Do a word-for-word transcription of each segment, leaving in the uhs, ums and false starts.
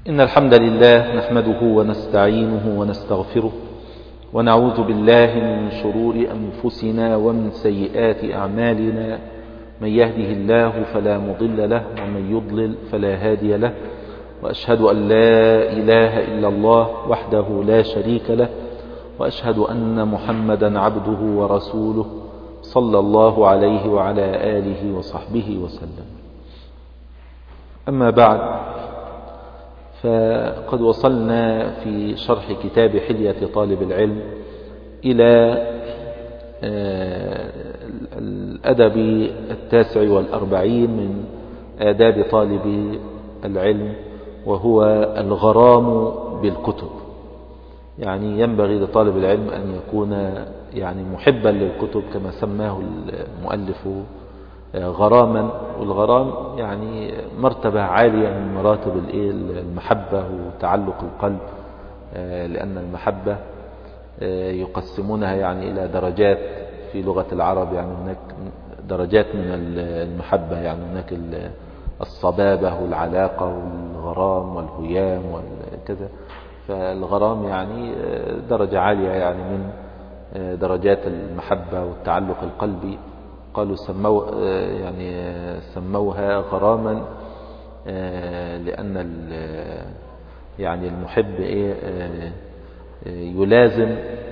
إن الحمد لله نحمده ونستعينه ونستغفره ونعوذ بالله من شرور أنفسنا ومن سيئات أعمالنا. من يهده الله فلا مضل له ومن يضلل فلا هادي له، وأشهد أن لا إله إلا الله وحده لا شريك له، وأشهد أن محمدا عبده ورسوله صلى الله عليه وعلى آله وصحبه وسلم. أما بعد، فقد وصلنا في شرح كتاب حلية طالب العلم إلى الأدب التاسع والأربعين من آداب طالب العلم، وهو الغرام بالكتب. يعني ينبغي لطالب العلم أن يكون يعني محبا للكتب كما سماه المؤلف غراما. والغرام يعني مرتبة عالية من مراتب المحبة وتعلق القلب، لأن المحبة يقسمونها يعني إلى درجات في لغة العرب. يعني هناك درجات من المحبة، يعني هناك الصبابة والعلاقة والغرام والهيام وكذا. فالغرام يعني درجة عالية يعني من درجات المحبة والتعلق القلبي. قالوا سمو يعني سموها غراما لأن يعني المحب يلازم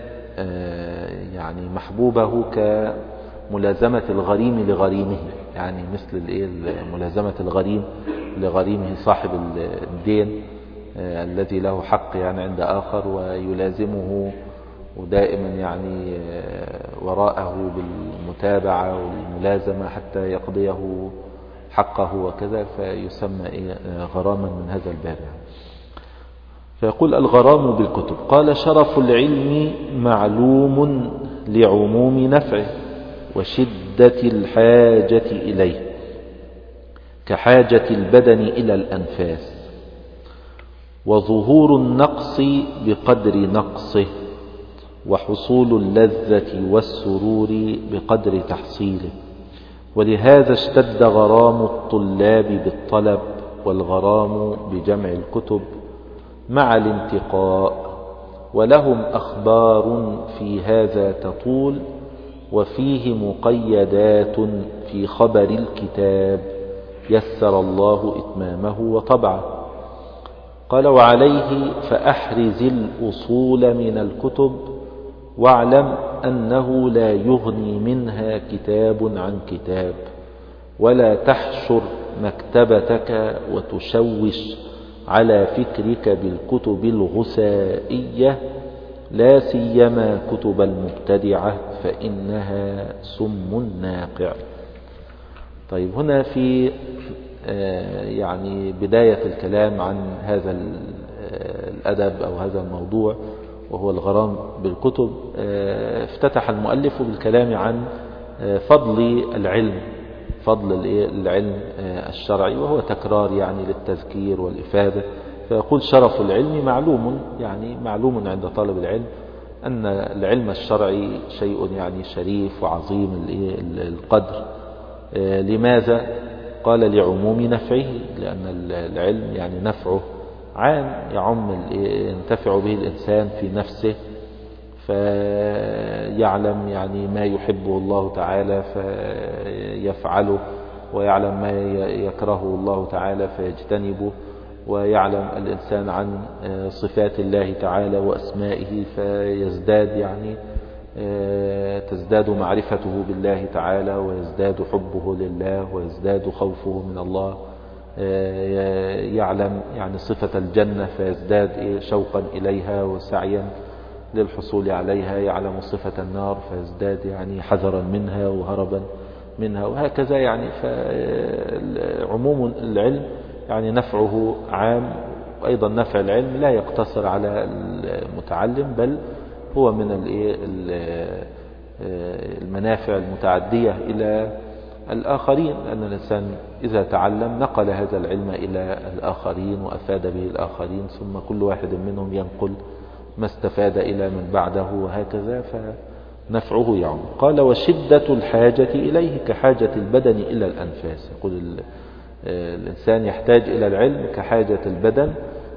يعني محبوبه كملازمة الغريم لغريمه، يعني مثل ملازمة الغريم لغريمه صاحب الدين الذي له حق يعني عند آخر، ويلازمه ودائما يعني وراءه بالمتابعة والملازمة حتى يقضيه حقه وكذا، فيسمى غراما من هذا الباب. فيقول الغرام بالكتب. قال شرف العلم معلوم لعموم نفعه وشدة الحاجة إليه كحاجة البدن إلى الأنفاس، وظهور النقص بقدر نقصه، وحصول اللذة والسرور بقدر تحصيله. ولهذا اشتد غرام الطلاب بالطلب، والغرام بجمع الكتب مع الانتقاء. ولهم أخبار في هذا تطول، وفيه مقيدات في خبر الكتاب يسر الله إتمامه وطبعه. قال وعليه فأحرز الأصول من الكتب، واعلم أنه لا يغني منها كتاب عن كتاب، ولا تحشر مكتبتك وتشوش على فكرك بالكتب الغثائية، لا سيما كتب المبتدعة فإنها سم ناقع. طيب، هنا في يعني بداية الكلام عن هذا الأدب أو هذا الموضوع وهو الغرام بالكتب، افتتح المؤلف بالكلام عن فضل العلم فضل العلم الشرعي، وهو تكرار يعني للتذكير والإفادة. فيقول شرف العلم معلوم، يعني معلوم عند طالب العلم أن العلم الشرعي شيء يعني شريف وعظيم القدر. لماذا؟ قال لعموم نفعه، لأن العلم يعني نفعه عام، يعم ينتفع به الإنسان في نفسه، فيعلم يعني ما يحبه الله تعالى فيفعله، ويعلم ما يكرهه الله تعالى فيجتنبه، ويعلم الإنسان عن صفات الله تعالى وأسمائه فيزداد يعني تزداد معرفته بالله تعالى، ويزداد حبه لله، ويزداد خوفه من الله. يعلم يعني صفة الجنة فيزداد شوقا إليها وسعيا للحصول عليها، يعلم صفة النار فيزداد يعني حذرا منها وهربا منها، وهكذا. يعني فعموم العلم يعني نفعه عام، وأيضا نفع العلم لا يقتصر على المتعلم، بل هو من المنافع المتعدية إلى الآخرين، لأن الإنسان إذا تعلم نقل هذا العلم إلى الآخرين وأفاد به الآخرين، ثم كل واحد منهم ينقل ما استفاد إلى من بعده، وهكذا فنفعه يعم. قال وشدة الحاجة إليه كحاجة البدن إلى الأنفاس. يقول الإنسان يحتاج إلى العلم كحاجة البدن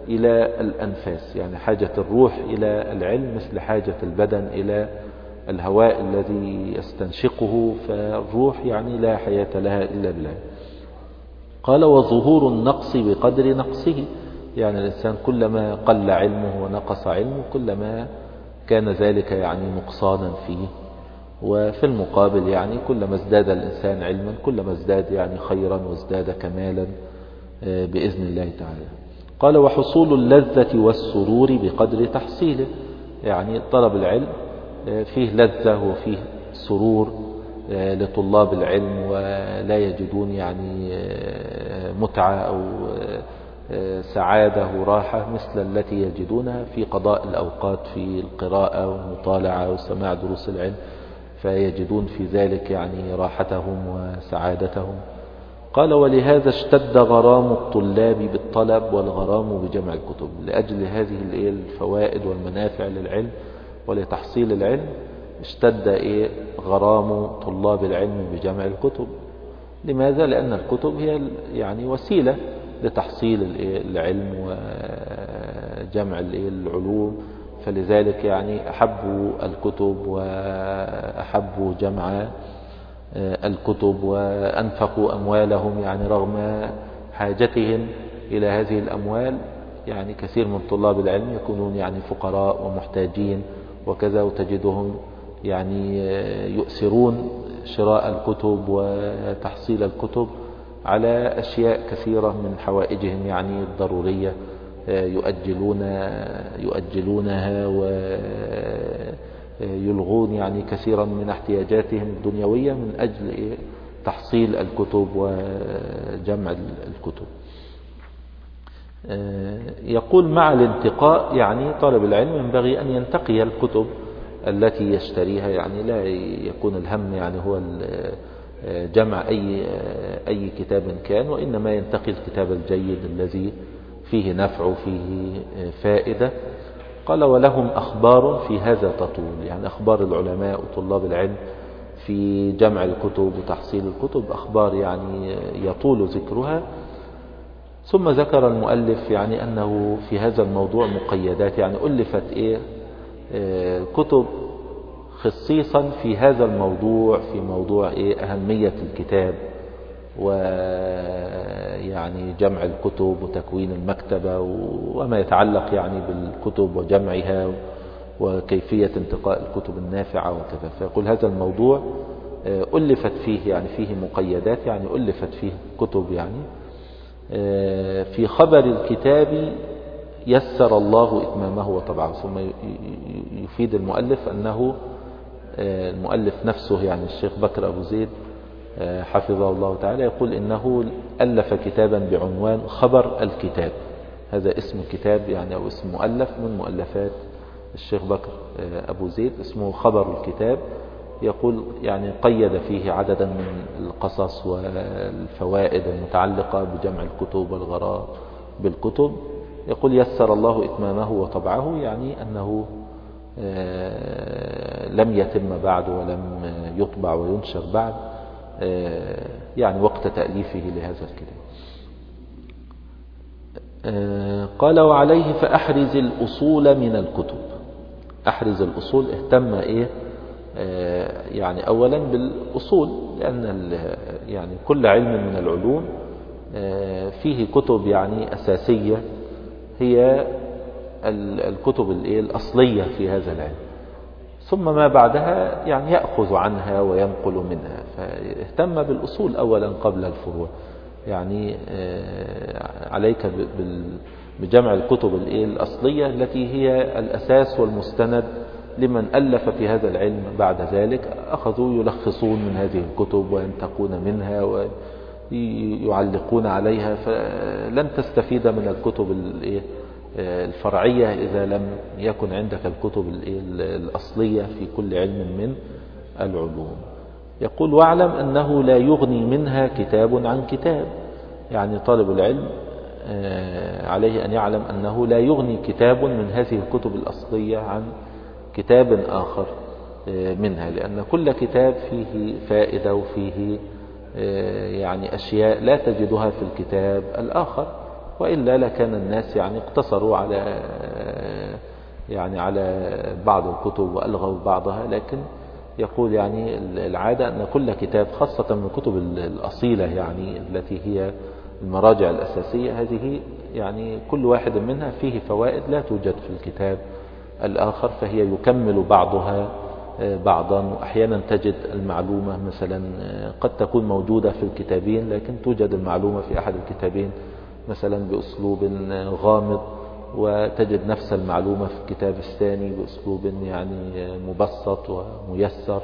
إلى الأنفاس، يعني حاجة الروح إلى العلم مثل حاجة البدن إلى الهواء الذي يستنشقه، فالروح يعني لا حياة لها إلا بالله. قال وظهور النقص بقدر نقصه، يعني الإنسان كلما قل علمه ونقص علمه كلما كان ذلك يعني نقصانا فيه. وفي المقابل يعني كلما ازداد الإنسان علما كلما ازداد يعني خيرا وازداد كمالا بإذن الله تعالى. قال وحصول اللذة والسرور بقدر تحصيله، يعني طلب العلم فيه لذة وفيه سرور لطلاب العلم، ولا يجدون يعني متعة أو سعادة وراحة مثل التي يجدونها في قضاء الأوقات في القراءة والمطالعة وسماع دروس العلم، فيجدون في ذلك يعني راحتهم وسعادتهم. قال ولهذا اشتد غرام الطلاب بالطلب والغرام بجمع الكتب، لأجل هذه الفوائد والمنافع للعلم ولتحصيل العلم اشتد إيه غرام طلاب العلم بجمع الكتب. لماذا؟ لأن الكتب هي يعني وسيلة لتحصيل العلم وجمع العلوم، فلذلك يعني أحبوا الكتب وأحبوا جمع الكتب وأنفقوا أموالهم، يعني رغم حاجتهم إلى هذه الأموال. يعني كثير من طلاب العلم يكونون يعني فقراء ومحتاجين وكذا، وتجدهم يعني يؤثرون شراء الكتب وتحصيل الكتب على أشياء كثيرة من حوائجهم يعني الضرورية، يؤجلون يؤجلونها ويلغون يعني كثيرا من احتياجاتهم الدنيوية من أجل تحصيل الكتب وجمع الكتب. يقول مع الانتقاء، يعني طالب العلم ينبغي أن ينتقي الكتب التي يشتريها، يعني لا يكون الهم يعني هو جمع أي أي كتاب كان، وإنما ينتقي الكتاب الجيد الذي فيه نفع وفيه فائدة. قال ولهم أخبار في هذا تطول، يعني أخبار العلماء وطلاب العلم في جمع الكتب وتحصيل الكتب أخبار يعني يطول ذكرها. ثم ذكر المؤلف يعني أنه في هذا الموضوع مقيدات، يعني ألفت إيه آه كتب خصيصا في هذا الموضوع، في موضوع إيه أهمية الكتاب ويعني جمع الكتب وتكوين المكتبة وما يتعلق يعني بالكتب وجمعها وكيفية انتقاء الكتب النافعة وكذا. فيقول هذا الموضوع آه ألفت فيه يعني فيه مقيدات، يعني ألفت فيه كتب يعني في خبر الكتاب يسر الله إتمامه وطبعه. ثم يفيد المؤلف أنه المؤلف نفسه يعني الشيخ بكر أبو زيد حفظه الله تعالى يقول إنه ألف كتابا بعنوان خبر الكتاب، هذا اسم كتاب يعني أو اسم مؤلف من مؤلفات الشيخ بكر أبو زيد اسمه خبر الكتاب. يقول يعني قيد فيه عددا من القصص والفوائد المتعلقة بجمع الكتب والغراء بالكتب. يقول يسر الله إتمامه وطبعه، يعني أنه لم يتم بعد ولم يطبع وينشر بعد يعني وقت تأليفه لهذا الكتاب. قال وعليه فأحرز الأصول من الكتب. أحرز الأصول، اهتم إيه يعني أولا بالأصول، لأن يعني كل علم من العلوم فيه كتب يعني أساسية هي الكتب الأصلية في هذا العلم، ثم ما بعدها يعني يأخذ عنها وينقل منها. فاهتم بالأصول أولا قبل الفروع، يعني عليك بجمع الكتب الأصلية التي هي الأساس والمستند لمن ألف في هذا العلم بعد ذلك. أخذوا يلخصون من هذه الكتب وينتقون منها ويعلقون عليها، فلن تستفيد من الكتب الفرعية إذا لم يكن عندك الكتب الأصلية في كل علم من العلوم. يقول واعلم أنه لا يغني منها كتاب عن كتاب، يعني طالب العلم عليه أن يعلم أنه لا يغني كتاب من هذه الكتب الأصلية عن كتاب آخر منها، لأن كل كتاب فيه فائدة وفيه يعني أشياء لا تجدها في الكتاب الآخر. وإلا لكان الناس يعني اقتصروا على يعني على بعض الكتب وألغوا بعضها. لكن يقول يعني العادة أن كل كتاب، خاصة من الكتب الأصيلة يعني التي هي المراجع الأساسية، هذه يعني كل واحد منها فيه فوائد لا توجد في الكتاب الآخر، فهي يكمل بعضها بعضا. وأحيانا تجد المعلومة مثلا قد تكون موجودة في الكتابين، لكن توجد المعلومة في أحد الكتابين مثلا بأسلوب غامض، وتجد نفس المعلومة في الكتاب الثاني بأسلوب يعني مبسط وميسر.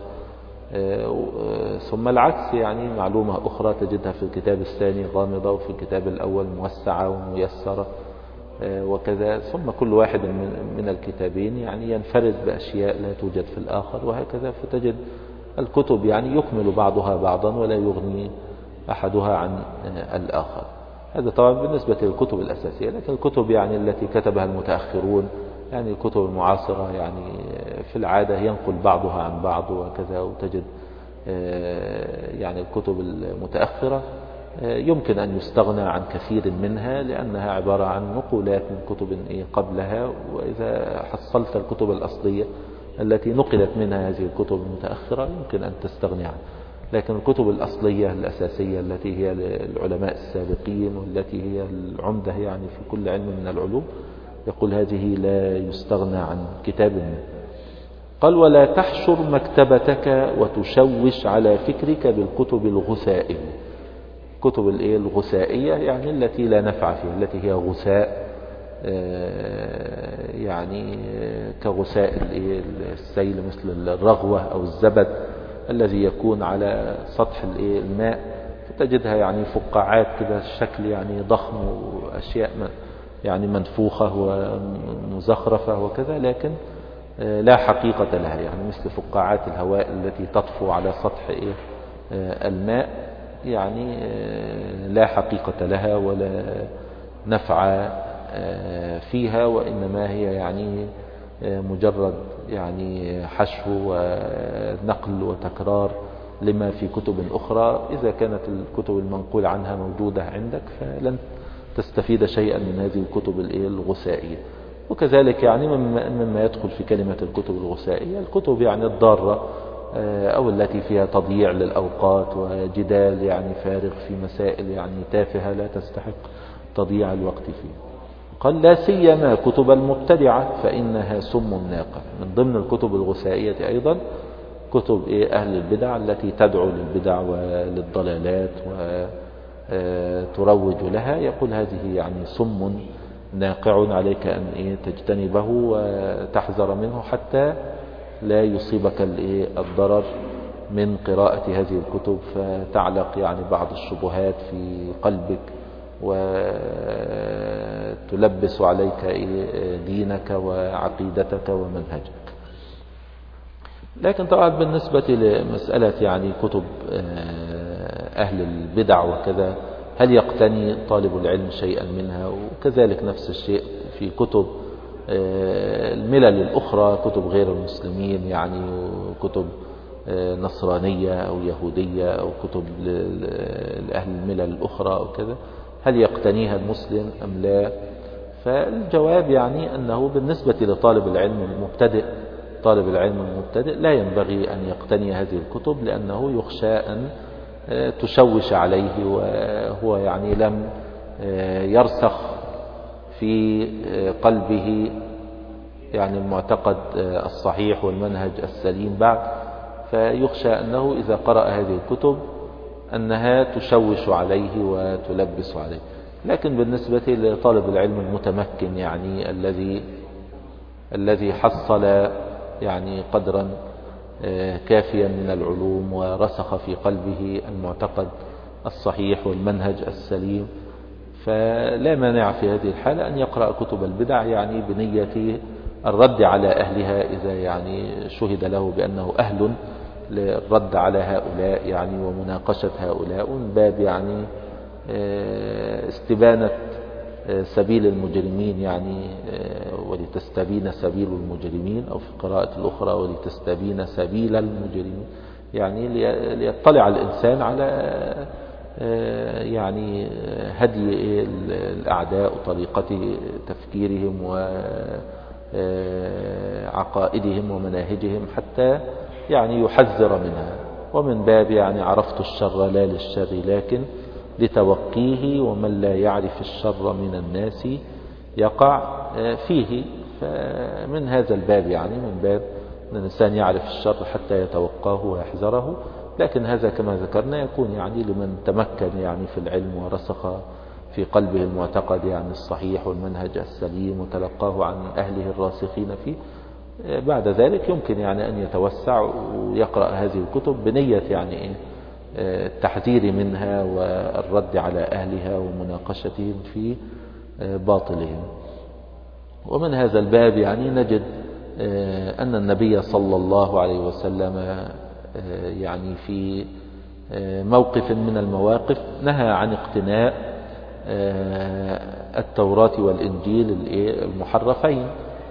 ثم العكس، يعني معلومة أخرى تجدها في الكتاب الثاني غامضة وفي الكتاب الأول موسعة وميسرة وكذا. ثم كل واحد من الكتابين يعني ينفرد بأشياء لا توجد في الآخر، وهكذا. فتجد الكتب يعني يكمل بعضها بعضا ولا يغني أحدها عن الآخر. هذا طبعا بالنسبة للكتب الأساسية. لكن الكتب يعني التي كتبها المتأخرون، يعني الكتب المعاصرة، يعني في العادة ينقل بعضها عن بعض وكذا. وتجد يعني الكتب المتأخرة يمكن أن يستغنى عن كثير منها، لأنها عبارة عن نقولات من كتب قبلها. وإذا حصلت الكتب الأصلية التي نقلت منها هذه الكتب المتأخرة يمكن أن تستغني عنها. لكن الكتب الأصلية الأساسية التي هي العلماء السابقين والتي هي العمدة يعني في كل علم من العلوم، يقول هذه لا يستغنى عن كتاب منه. قال: ولا تحشر مكتبتك وتشوش على فكرك بالكتب الغثائية. كتب الغثائية يعني التي لا نفع فيها، التي هي غثاء، يعني كغثاء السيل، مثل الرغوة أو الزبد الذي يكون على سطح الماء، فتجدها يعني فقاعات كده الشكل يعني ضخم، وأشياء يعني منفوخة ومزخرفة وكذا، لكن لا حقيقة لها، يعني مثل فقاعات الهواء التي تطفو على سطح الماء، يعني لا حقيقة لها ولا نفع فيها، وإنما هي يعني مجرد يعني حشو ونقل وتكرار لما في كتب أخرى. إذا كانت الكتب المنقول عنها موجودة عندك فلن تستفيد شيئا من هذه الكتب الغثائية. وكذلك يعني مما يدخل في كلمة الكتب الغثائية الكتب يعني الضارة، أو التي فيها تضييع للأوقات وجدال يعني فارغ في مسائل يعني تافهة لا تستحق تضييع الوقت فيه. قال: لا سيما كتب المبتدعة فإنها سم ناقع. من ضمن الكتب الغثائية أيضا كتب أهل البدع التي تدعو للبدع وللضلالات وتروج لها. يقول هذه يعني سم ناقع، عليك أن تجتنبه وتحذر منه حتى لا يصيبك الضرر من قراءة هذه الكتب، فتعلق يعني بعض الشبهات في قلبك وتلبس عليك دينك وعقيدتك ومنهجك. لكن طبعا بالنسبة لمسألة يعني كتب أهل البدع وكذا، هل يقتني طالب العلم شيئا منها؟ وكذلك نفس الشيء في كتب الملل الأخرى، كتب غير المسلمين، يعني كتب نصرانية أو يهودية أو كتب لأهل الملل الأخرى وكذا، هل يقتنيها المسلم أم لا؟ فالجواب يعني أنه بالنسبة لطالب العلم المبتدئ، طالب العلم المبتدئ لا ينبغي أن يقتني هذه الكتب، لأنه يخشى أن تشوش عليه، وهو يعني لم يرسخ في قلبه يعني المعتقد الصحيح والمنهج السليم بعد، فيخشى أنه إذا قرأ هذه الكتب أنها تشوش عليه وتلبس عليه. لكن بالنسبة لطالب العلم المتمكن، يعني الذي الذي حصل يعني قدرا كافيا من العلوم ورسخ في قلبه المعتقد الصحيح والمنهج السليم، فلا مانع في هذه الحالة أن يقرأ كتب البدع، يعني بنية الرد على أهلها إذا يعني شهد له بأنه أهل للرد على هؤلاء يعني ومناقشة هؤلاء، من باب يعني استبانة سبيل المجرمين، يعني ولتستبين سبيل المجرمين، أو في القراءة الأخرى ولتستبين سبيل المجرمين، يعني ليطلع الإنسان على يعني هدي الأعداء وطريقة تفكيرهم وعقائدهم ومناهجهم حتى يعني يحذر منها. ومن باب يعني عرفت الشر لا للشر لكن لتوقيه، ومن لا يعرف الشر من الناس يقع فيه. فمن هذا الباب يعني من باب أن الإنسان يعرف الشر حتى يتوقاه ويحذره. لكن هذا كما ذكرنا يكون يعني لمن تمكن يعني في العلم ورسخ في قلبه المعتقد يعني الصحيح والمنهج السليم وتلقاه عن أهله الراسخين فيه. بعد ذلك يمكن يعني أن يتوسع ويقرأ هذه الكتب بنية يعني التحذير منها والرد على أهلها ومناقشتهم في باطلهم. ومن هذا الباب يعني نجد أن النبي صلى الله عليه وسلم يعني في موقف من المواقف نهى عن اقتناء التوراة والإنجيل المحرفين،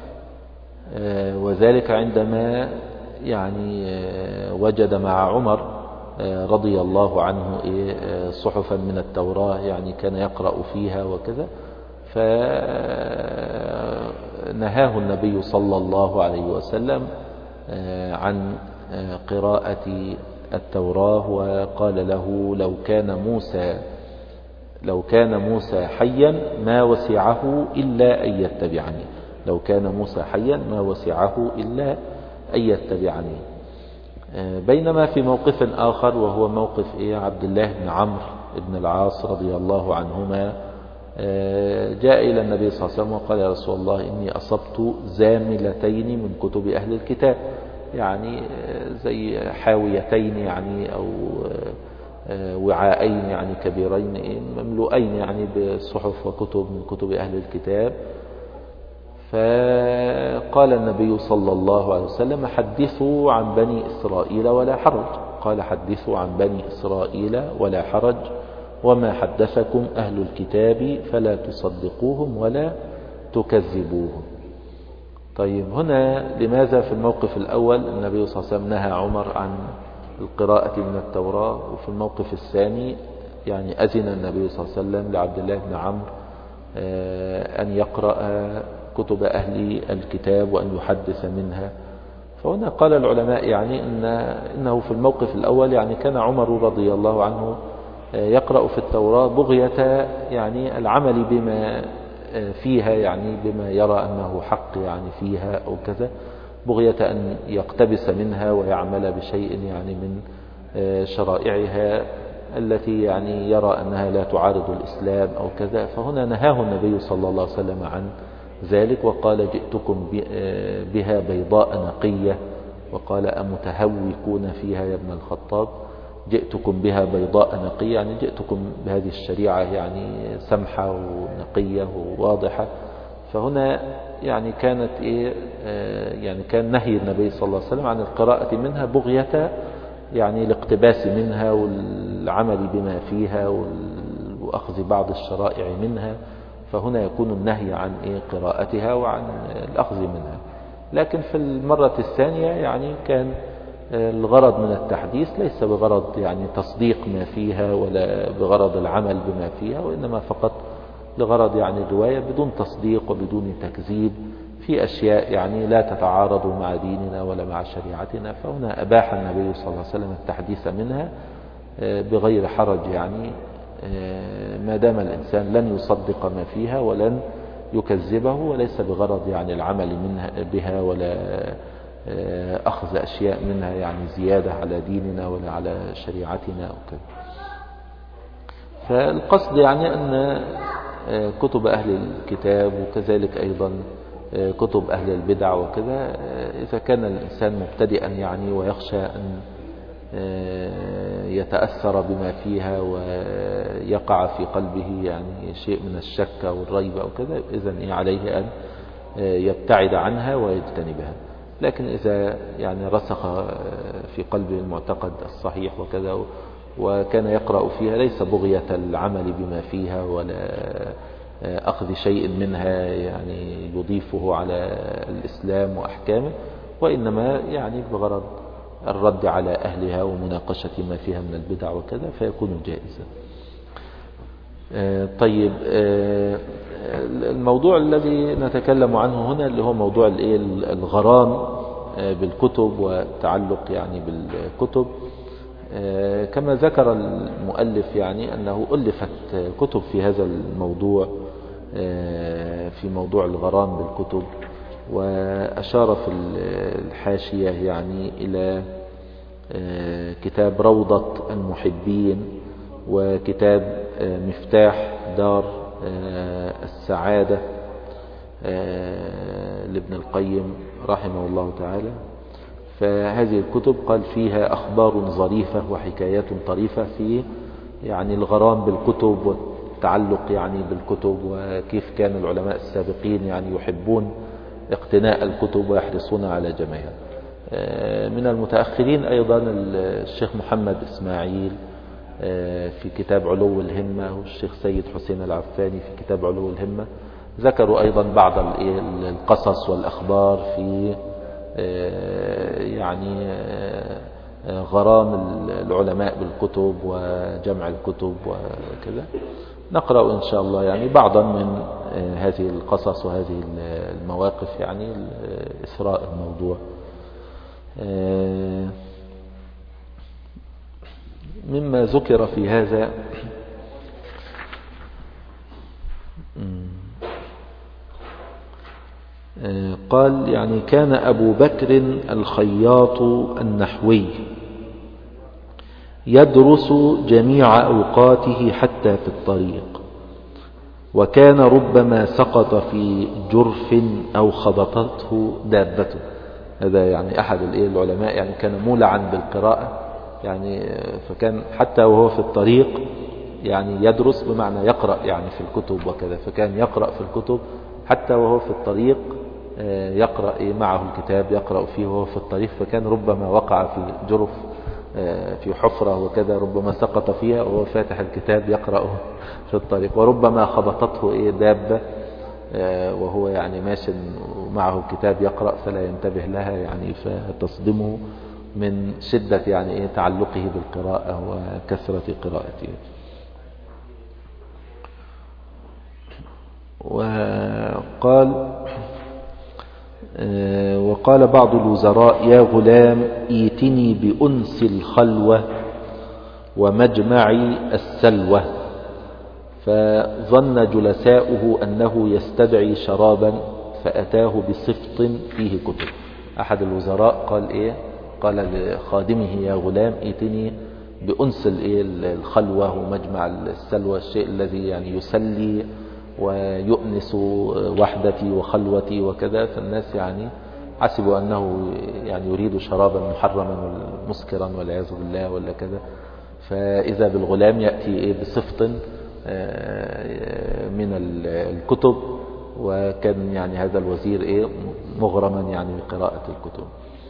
وذلك عندما يعني وجد مع عمر رضي الله عنه صحفا من التوراة يعني كان يقرأ فيها وكذا، فنهاه النبي صلى الله عليه وسلم عن قراءة التوراة، وقال له لو كان موسى لو كان موسى حيا ما وسعه إلا أن يتبعني لو كان موسى حيا ما وسعه إلا أن يتبعني. بينما في موقف آخر وهو موقف إيه عبد الله بن عمرو بن العاص رضي الله عنهما، جاء إلى النبي صلى الله عليه وسلم وقال يا رسول الله إني أصبت زاملتين من كتب أهل الكتاب، يعني زي حاويتين يعني أو وعاءين يعني كبيرين مملوءين يعني بصحف وكتب من كتب أهل الكتاب. فقال النبي صلى الله عليه وسلم حدثوا عن بني إسرائيل ولا حرج قال حدثوا عن بني إسرائيل ولا حرج وما حدثكم أهل الكتاب فلا تصدقوهم ولا تكذبوهم. طيب هنا لماذا في الموقف الأول النبي صلى الله عليه وسلم نهى عمر عن القراءة من التوراة، وفي الموقف الثاني يعني أذن النبي صلى الله عليه وسلم لعبد الله بن عمرو أن يقرأ كتب أهل الكتاب وأن يحدث منها؟ فهنا قال العلماء يعني إن إنه في الموقف الأول يعني كان عمر رضي الله عنه يقرأ في التوراة بغية يعني العمل بما فيها، يعني بما يرى أنه حق يعني فيها أو كذا، بغية أن يقتبس منها ويعمل بشيء يعني من شرائعها التي يعني يرى أنها لا تعارض الإسلام أو كذا. فهنا نهاه النبي صلى الله عليه وسلم عن ذلك وقال جئتكم بها بيضاء نقية، وقال أمتهوكون فيها يا ابن الخطاب، جئتكم بها بيضاء نقية يعني جئتكم بهذه الشريعة يعني سمحة ونقية وواضحة. فهنا يعني كانت إيه يعني كان نهي النبي صلى الله عليه وسلم عن القراءة منها بغية يعني الاقتباس منها والعمل بما فيها وأخذ بعض الشرائع منها، فهنا يكون النهي عن إيه قراءتها وعن الأخذ منها. لكن في المرة الثانية يعني كان الغرض من التحديث ليس بغرض يعني تصديق ما فيها ولا بغرض العمل بما فيها، وإنما فقط لغرض يعني الرواية بدون تصديق وبدون تكذيب في أشياء يعني لا تتعارض مع ديننا ولا مع شريعتنا. فهنا أباح النبي صلى الله عليه وسلم التحديث منها بغير حرج، يعني ما دام الإنسان لن يصدق ما فيها ولن يكذبه، وليس بغرض يعني العمل منها بها ولا أخذ أشياء منها يعني زيادة على ديننا ولا على شريعتنا أو كذا. فالقصد يعني أن كتب أهل الكتاب وكذلك أيضا كتب أهل البدع وكذا، إذا كان الإنسان مبتدئا يعني ويخشى أن يتأثر بما فيها ويقع في قلبه يعني شيء من الشك أو الريب أو كذا، إذن عليه أن يبتعد عنها ويجتنبها. لكن إذا يعني رسخ في قلبه المعتقد الصحيح وكذا وكان يقرأ فيها ليس بغية العمل بما فيها ولا أخذ شيء منها يعني يضيفه على الإسلام وأحكامه، وإنما يعني بغرض الرد على أهلها ومناقشة ما فيها من البدع وكذا، فيكون جائزا. طيب، الموضوع الذي نتكلم عنه هنا اللي هو موضوع الغرام بالكتب والتعلق يعني بالكتب. كما ذكر المؤلف يعني أنه ألفت كتب في هذا الموضوع، في موضوع الغرام بالكتب، وأشار في الحاشية يعني إلى كتاب روضة المحبين، وكتاب مفتاح دار السعادة لابن القيم رحمه الله تعالى. فهذه الكتب قال فيها أخبار ظريفة وحكايات طريفة في يعني الغرام بالكتب والتعلق يعني بالكتب، وكيف كان العلماء السابقين يعني يحبون اقتناء الكتب ويحرصون على جمعها. من المتأخرين أيضا الشيخ محمد إسماعيل في كتاب علو الهمة، والشيخ سيد حسين العفاني في كتاب علو الهمة، ذكروا أيضا بعض القصص والأخبار في يعني غرام العلماء بالكتب وجمع الكتب وكذا. نقرأ إن شاء الله يعني بعضا من هذه القصص وهذه المواقف يعني إثراء الموضوع. مما ذكر في هذا قال يعني كان أبو بكر الخياط النحوي يدرس جميع أوقاته حتى في الطريق، وكان ربما سقط في جرف أو خبطته دابته. هذا يعني أحد العلماء يعني كان مولعا بالقراءة يعني، فكان حتى وهو في الطريق يعني يدرس، بمعنى يقرأ يعني في الكتب وكذا، فكان يقرأ في الكتب حتى وهو في الطريق، يقرأ معه الكتاب يقرأ فيه وهو في الطريق. فكان ربما وقع في جرف في حفرة وكذا، ربما سقط فيها وهو فاتح الكتاب يقرأ في الطريق، وربما خبطته دابة وهو يعني ماشي معه الكتاب يقرأ فلا ينتبه لها يعني، فتصدمه من شدة يعني تعلقه بالقراءة وكثرة قراءته. وقال وقال بعض الوزراء: يا غلام ايتني بأنس الخلوة ومجمع السلوة. فظن جلساؤه أنه يستدعي شرابا فأتاه بصفط فيه كتب. أحد الوزراء قال إيه قال لخادمه: يا غلام ايتني بأنس الخلوة ومجمع السلوى، الشيء الذي يعني يسلي ويؤنس وحدتي وخلوتي وكذا. فالناس يعني حسبوا أنه يعني يريد شرابا محرما مسكرا والعياذ بالله ولا كذا، فإذا بالغلام يأتي بصفط من الكتب، وكان يعني هذا الوزير إيه مغرما يعني بقراءة الكتب.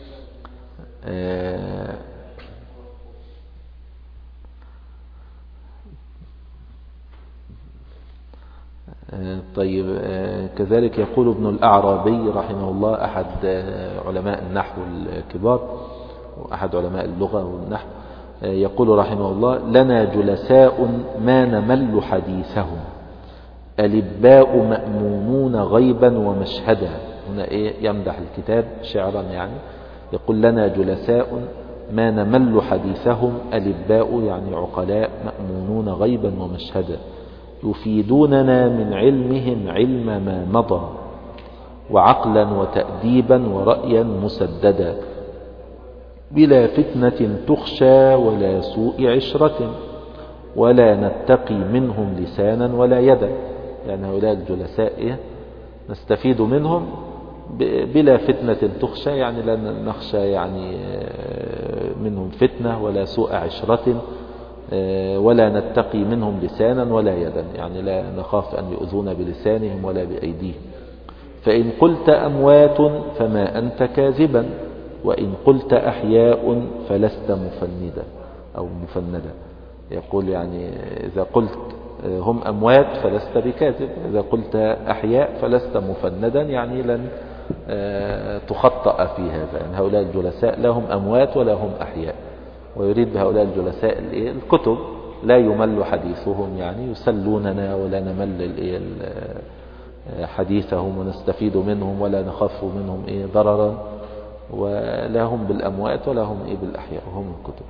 طيب، كذلك يقول ابن الأعرابي رحمه الله، أحد علماء النحو الكبار وأحد علماء اللغة والنحو، يقول رحمه الله: لنا جلساء ما نمل حديثهم، ألباء مأمونون غيبا ومشهدا. هنا إيه يمدح الكتاب شعرا يعني، يقول: لنا جلساء ما نمل حديثهم، ألباء يعني عقلاء، مأمونون غيبا ومشهدا، يفيدوننا من علمهم علم ما مضى، وعقلا وتأديبا ورأيا مسددا، بلا فتنة تخشى ولا سوء عشرة، ولا نتقي منهم لسانا ولا يدا. يعني هؤلاء الجلساء نستفيد منهم بلا فتنة تخشى، يعني لا نخشى يعني منهم فتنة، ولا سوء عشرة، ولا نتقي منهم لسانا ولا يدا، يعني لا نخاف أن يؤذون بلسانهم ولا بأيديهم. فإن قلت أموات فما أنت كاذبا، وإن قلت أحياء فلست مفندا أو مفندا. يقول يعني إذا قلت هم أموات فلست بكاذب، إذا قلت أحياء فلست مفندا، يعني لن تخطأ في هذا. يعني هؤلاء الجلساء لا هم أموات ولا هم أحياء، ويريد بهؤلاء الجلساء الكتب لا يمل حديثهم، يعني يسلوننا ولا نمل حديثهم ونستفيد منهم ولا نخاف منهم إيه ضررا، ولا هم بالأموات ولا هم إيه بالأحياء، هم الكتب.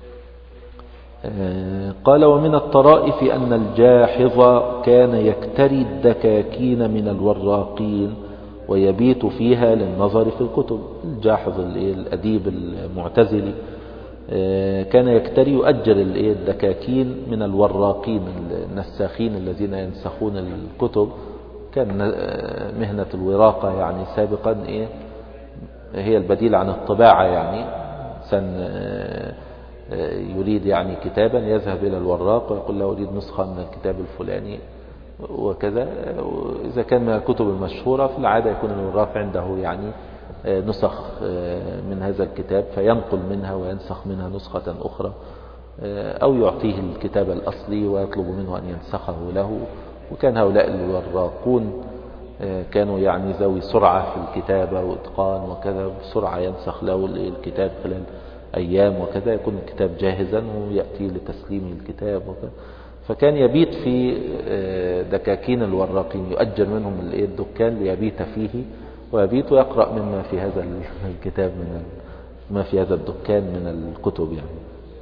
قال ومن الطرائف أن الجاحظ كان يكتري الدكاكين من الوراقين ويبيت فيها للنظر في الكتب. الجاحظ الأديب المعتزلي كان يكتري يؤجر الدكاكين من الوراقين النساخين الذين ينسخون الكتب. كان مهنة الوراقة يعني سابقا إيه هي البديل عن الطباعة، يعني سن يريد يعني كتابا يذهب إلى الوراق ويقول له أريد نسخة من الكتاب الفلاني وكذا. إذا كان من الكتب المشهورة في العادة يكون الوراق عنده يعني نسخ من هذا الكتاب فينقل منها وينسخ منها نسخة أخرى، أو يعطيه الكتاب الأصلي ويطلب منه أن ينسخه له. وكان هؤلاء الوراقون كانوا يعني ذوي سرعة في الكتابة وإتقان وكذا، بسرعة ينسخ له الكتاب خلال أيام وكذا، يكون الكتاب جاهزا ويأتي لتسليم الكتاب وكذا. فكان يبيت في دكاكين الوراقين، يؤجر منهم الدكان ليبيت فيه ويبيت ويقرأ مما في هذا الكتاب من ما في هذا الدكان من الكتب. يعني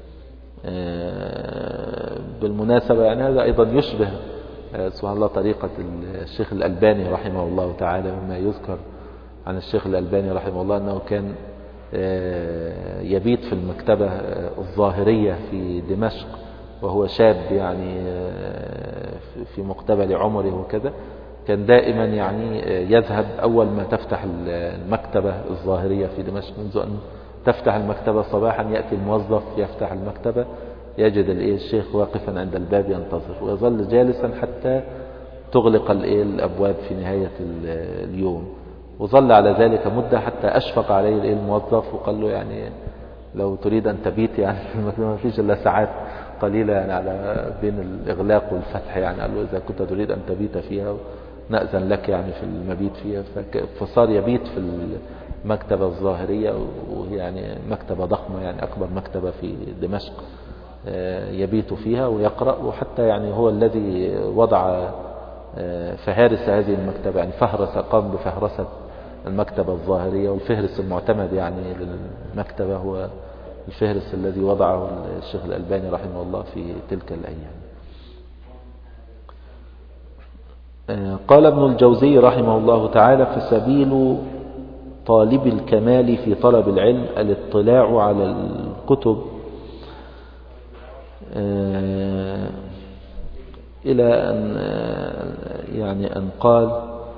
بالمناسبة يعني هذا أيضا يشبه سبحان الله طريقة الشيخ الألباني رحمه الله تعالى. مما يذكر عن الشيخ الألباني رحمه الله أنه كان يبيت في المكتبة الظاهرية في دمشق وهو شاب يعني في مقتبل عمره وكذا. كان دائما يعني يذهب أول ما تفتح المكتبة الظاهرية في دمشق، منذ أن تفتح المكتبة صباحا يأتي الموظف يفتح المكتبة يجد الشيخ واقفا عند الباب ينتظر، ويظل جالسا حتى تغلق الأبواب في نهاية اليوم. وظل على ذلك مدة حتى أشفق عليه الموظف وقال له يعني لو تريد أن تبيت يعني في المكتبة ما فيش إلا ساعات قليلة يعني على بين الإغلاق والفتح، يعني قال له إذا كنت تريد أن تبيت فيها نأذن لك يعني في المبيت فيها. فصار يبيت في المكتبة الظاهرية، وهي يعني مكتبة ضخمة يعني أكبر مكتبة في دمشق، يبيت فيها ويقرأ. وحتى يعني هو الذي وضع فهارس هذه المكتبة، يعني فهرس قام بفهرسة المكتبة الظاهرية، والفهرس المعتمد يعني للمكتبة هو الفهرس الذي وضعه الشيخ الألباني رحمه الله في تلك الأيام. قال ابن الجوزي رحمه الله تعالى فسبيل طالب الكمال في طلب العلم الاطلاع على الكتب إلى أن يعني أن قال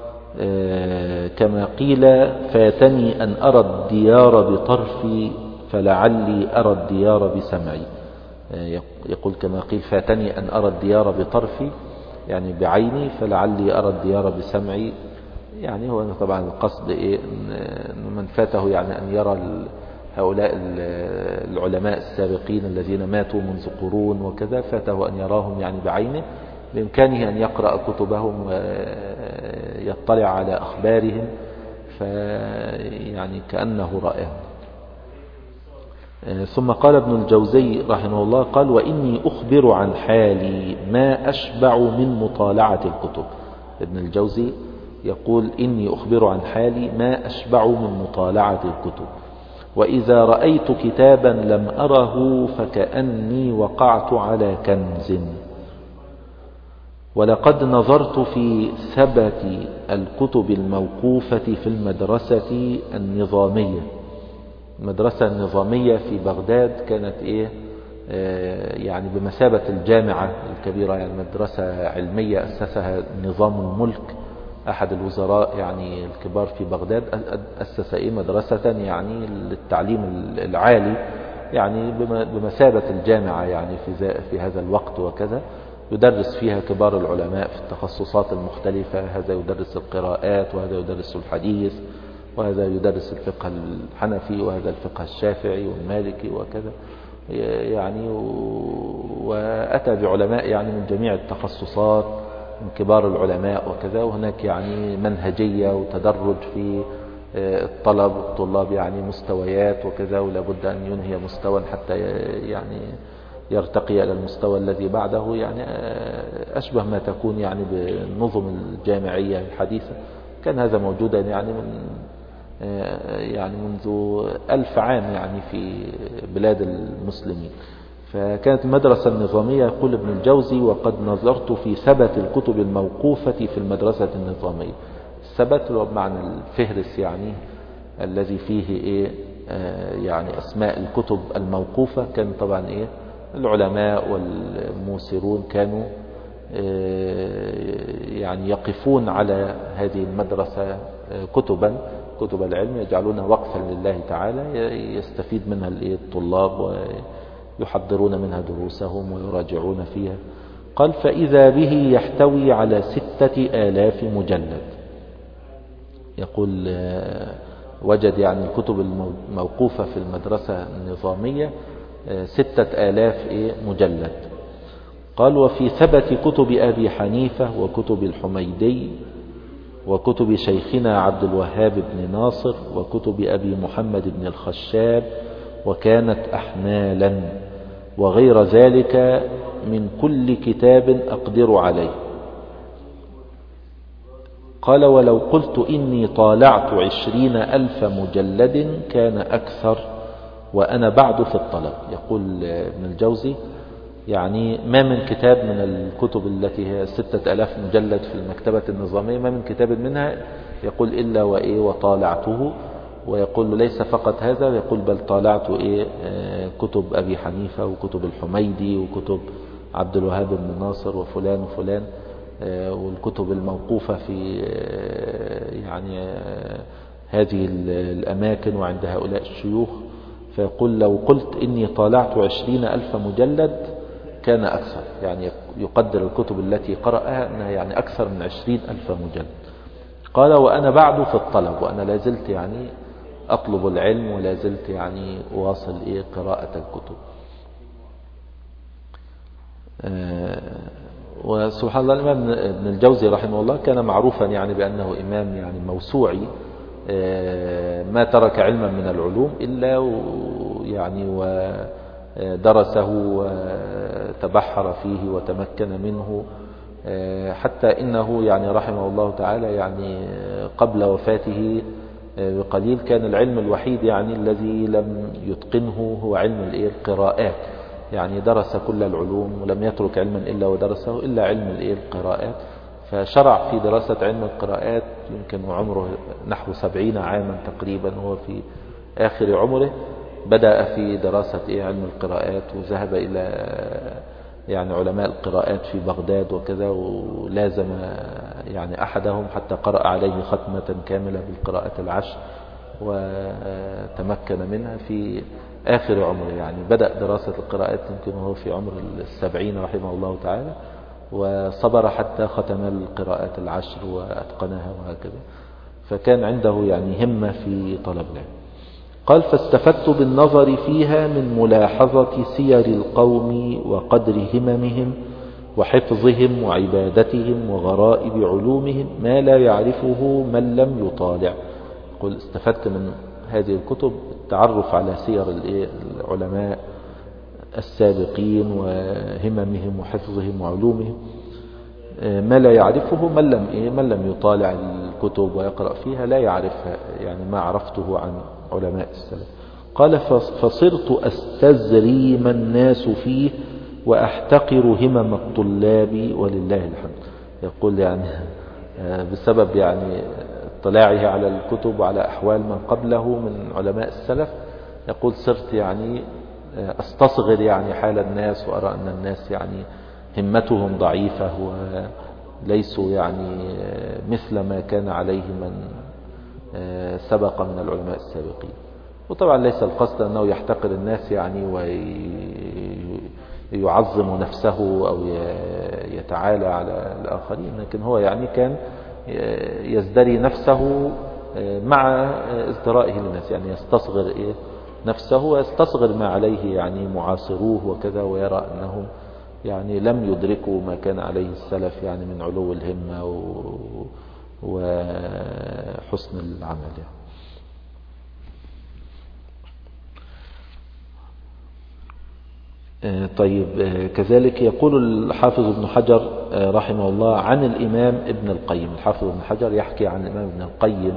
كما قيل فاتني أن أرى الديار بطرفي فلعلي أرى الديار بسمعي. يقول كما قيل فاتني أن أرى الديار بطرفي يعني بعيني، فلعلي أرى الديار بسمعي. يعني هو طبعا القصد إيه إن من فاته يعني أن يرى هؤلاء العلماء السابقين الذين ماتوا منذ قرون وكذا، فاته أن يراهم يعني بعينه، بإمكانه أن يقرأ كتبهم ويطلع على أخبارهم فيعني كأنه رأيهم. ثم قال ابن الجوزي رحمه الله قال وإني أخبر عن حالي ما أشبع من مطالعة الكتب. ابن الجوزي يقول إني أخبر عن حالي ما أشبع من مطالعة الكتب، وإذا رأيت كتابا لم أره فكأني وقعت على كنز. ولقد نظرت في ثبت الكتب الموقوفة في المدرسة النظامية. المدرسة النظامية في بغداد كانت إيه آه يعني بمثابة الجامعة الكبيرة، يعني مدرسة علمية أسسها نظام الملك، أحد الوزراء يعني الكبار في بغداد أسس إيه مدرسة يعني للتعليم العالي، يعني بمثابة الجامعة يعني في في هذا الوقت وكذا. يدرس فيها كبار العلماء في التخصصات المختلفة، هذا يدرس القراءات وهذا يدرس الحديث وهذا يدرس الفقه الحنفي وهذا الفقه الشافعي والمالكي وكذا يعني. وأتى بعلماء يعني من جميع التخصصات من كبار العلماء وكذا. وهناك يعني منهجية وتدرج في الطلب، الطلاب يعني مستويات وكذا، ولا بد أن ينهي مستوى حتى يعني يرتقي إلى المستوى الذي بعده، يعني أشبه ما تكون يعني بالنظم الجامعية الحديثة. كان هذا موجودا يعني من يعني منذ ألف عام يعني في بلاد المسلمين. فكانت المدرسة النظامية، يقول ابن الجوزي: وقد نظرت في ثبت الكتب الموقوفة في المدرسة النظامية. الثبت هو بمعنى الفهرس، يعني الذي فيه إيه يعني أسماء الكتب الموقوفة. كان طبعا إيه العلماء والموسرون كانوا يعني يقفون على هذه المدرسة كتبا كتب العلم، يجعلونها وقفا لله تعالى، يستفيد منها الطلاب ويحضرون منها دروسهم ويراجعون فيها. قال: فإذا به يحتوي على ستة آلاف مجلد. يقول وجد يعني الكتب الموقوفة في المدرسة النظامية ستة آلاف مجلد. قال: وفي ثبت كتب أبي حنيفة وكتب الحميدي وكتب شيخنا عبد الوهاب بن ناصر وكتب أبي محمد بن الخشاب وكانت أحمالا، وغير ذلك من كل كتاب أقدر عليه. قال: ولو قلت إني طالعت عشرين ألف مجلد كان أكثر وأنا بعد في الطلب. يقول ابن الجوزي: يعني ما من كتاب من الكتب التي هي ستة ألاف مجلد في المكتبة النظامية، ما من كتاب منها يقول إلا وإيه وطالعته. ويقول ليس فقط هذا، يقول بل طالعت إيه كتب أبي حنيفة وكتب الحميدي وكتب عبد الوهاب بن ناصر وفلان وفلان، والكتب الموقوفة في يعني هذه الأماكن وعند هؤلاء الشيوخ. فيقول: لو قلت إني طالعت عشرين ألف مجلد كان أكثر، يعني يقدر الكتب التي قرأها أنها يعني أكثر من عشرين ألف مجلد. قال: وأنا بعد في الطلب، وأنا لازلت يعني أطلب العلم ولازلت يعني أواصل إيه قراءة الكتب. آه وسبحان الله، الإمام ابن الجوزي رحمه الله كان معروفا يعني بأنه إمام يعني موسوعي، آه ما ترك علما من العلوم إلا يعني ودرسه وتبحر فيه وتمكن منه، آه حتى إنه يعني رحمه الله تعالى يعني قبل وفاته بقليل كان العلم الوحيد يعني الذي لم يتقنه هو علم القراءات. يعني درس كل العلوم ولم يترك علما إلا ودرسه إلا علم القراءات. فشرع في دراسة علم القراءات يمكن عمره نحو سبعين عاما تقريبا، هو في آخر عمره بدأ في دراسة علم القراءات، وذهب إلى يعني علماء القراءات في بغداد وكذا، ولازم يعني أحدهم حتى قرأ عليه ختمة كاملة بالقراءة العشر وتمكن منها في آخر عمره. يعني بدأ دراسة القراءات يمكن وهو في عمر السبعين رحمه الله تعالى، وصبر حتى ختم القراءات العشر وأتقنها وهكذا. فكان عنده يعني همة في طلب العلم. قال: فاستفدت بالنظر فيها من ملاحظة سير القوم وقدر هممهم وحفظهم وعبادتهم وغرائب علومهم ما لا يعرفه من لم يطالع. قل استفدت من هذه الكتب التعرف على سير العلماء السابقين وهممهم وحفظهم وعلومهم ما لا يعرفه من لم إيه من لم يطالع الكتب ويقرأ فيها، لا يعرفها يعني ما عرفته عن علماء السلف. قال: فصرت أستزري ما الناس فيه وأحتقر همم الطلاب ولله الحمد. يقول يعني بسبب يعني اطلاعه على الكتب وعلى أحوال من قبله من علماء السلف، يقول صرت يعني أستصغر يعني حال الناس، وأرى أن الناس يعني همتهم ضعيفة وليسوا يعني مثل ما كان عليه من سبق من العلماء السابقين. وطبعا ليس القصد أنه يحتقر الناس يعني ويعظم نفسه أو يتعالى على الآخرين، لكن هو يعني كان يزدري نفسه مع ازدرائه للناس، يعني يستصغر نفسه ويستصغر ما عليه يعني معاصروه وكذا، ويرى أنهم يعني لم يدركوا ما كان عليه السلف يعني من علو الهمة وحسن العمل يعني. طيب كذلك يقول الحافظ ابن حجر رحمه الله عن الإمام ابن القيم. الحافظ ابن حجر يحكي عن الإمام ابن القيم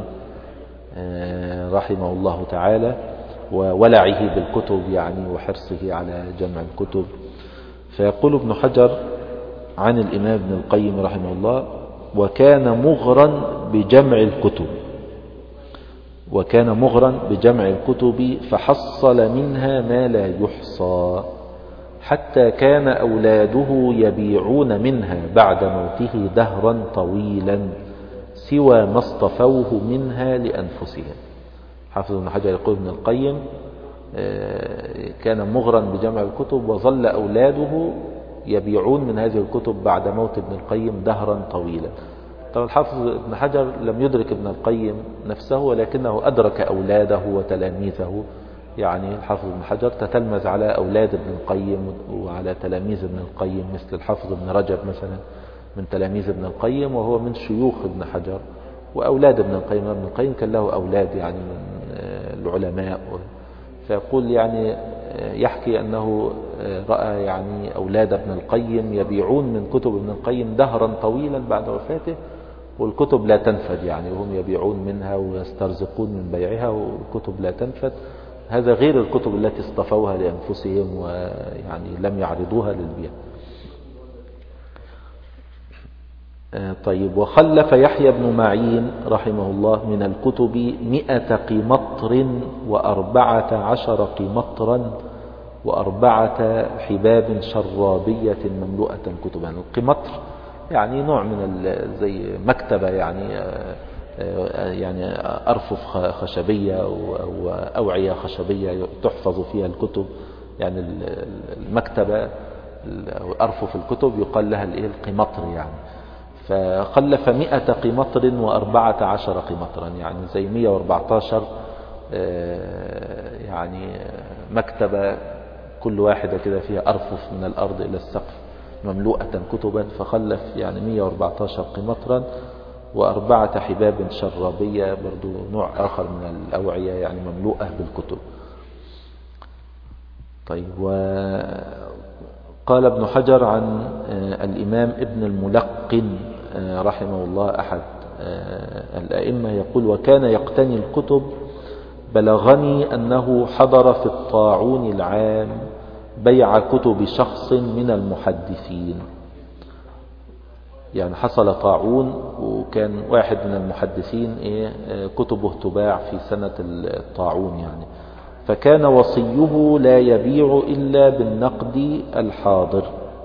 رحمه الله تعالى وولعه بالكتب يعني وحرصه على جمع الكتب. فيقول ابن حجر عن الإمام ابن القيم رحمه الله: وكان مغرا بجمع الكتب وكان مغرا بجمع الكتب فحصل منها ما لا يحصى، حتى كان أولاده يبيعون منها بعد موته دهرا طويلا سوى ما اصطفوه منها لأنفسهم. حافظ ابن حجر يقول ابن القيم كان مغرا بجمع الكتب وظل أولاده يبيعون من هذه الكتب بعد موت ابن القيم دهرا طويلا. طبعا الحافظ ابن حجر لم يدرك ابن القيم نفسه، ولكنه أدرك أولاده وتلاميذه. يعني الحافظ ابن حجر تتلمذ على أولاد ابن القيم وعلى تلاميذ ابن القيم، مثل الحافظ ابن رجب مثلا من تلاميذ ابن القيم وهو من شيوخ ابن حجر، وأولاد ابن القيم. ابن القيم كان له أولاد يعني من العلماء. فيقول يعني يحكي أنه رأى يعني أولاد ابن القيم يبيعون من كتب ابن القيم دهرا طويلا بعد وفاته، والكتب لا تنفد يعني، وهم يبيعون منها ويسترزقون من بيعها والكتب لا تنفد. هذا غير الكتب التي اصطفوها لأنفسهم ويعني لم يعرضوها للبيع. طيب وخلف يحيى بن معين رحمه الله من الكتب مئة قمطر وأربعة عشر قمطرا وأربعة حباب شرابية مملوءة كتبا. القمطر يعني نوع من زي مكتبة يعني يعني أرفف خشبية أو أوعية خشبية تحفظ فيها الكتب. يعني المكتبة أو أرفف الكتب يقال لها القمطر يعني. فخلف مئة قمطر وأربعة عشر قمطرا، يعني زي مئة وأربعة عشر يعني مكتبة كل واحدة كده فيها أرفف من الأرض إلى السقف مملوءة كتبا. فخلف يعني مئة وأربعة عشر قمطرا وأربعة حباب شرابية، برضو نوع آخر من الأوعية يعني مملوءة بالكتب. طيب وقال ابن حجر عن الإمام ابن الملقن رحمه الله أحد الأئمة يقول: وكان يقتني الكتب، بلغني أنه حضر في الطاعون العام بيع كتب شخص من المحدثين. يعني حصل طاعون وكان واحد من المحدثين إيه كتبه تباع في سنة الطاعون يعني، فكان وصيه لا يبيع إلا بالنقد الحاضر.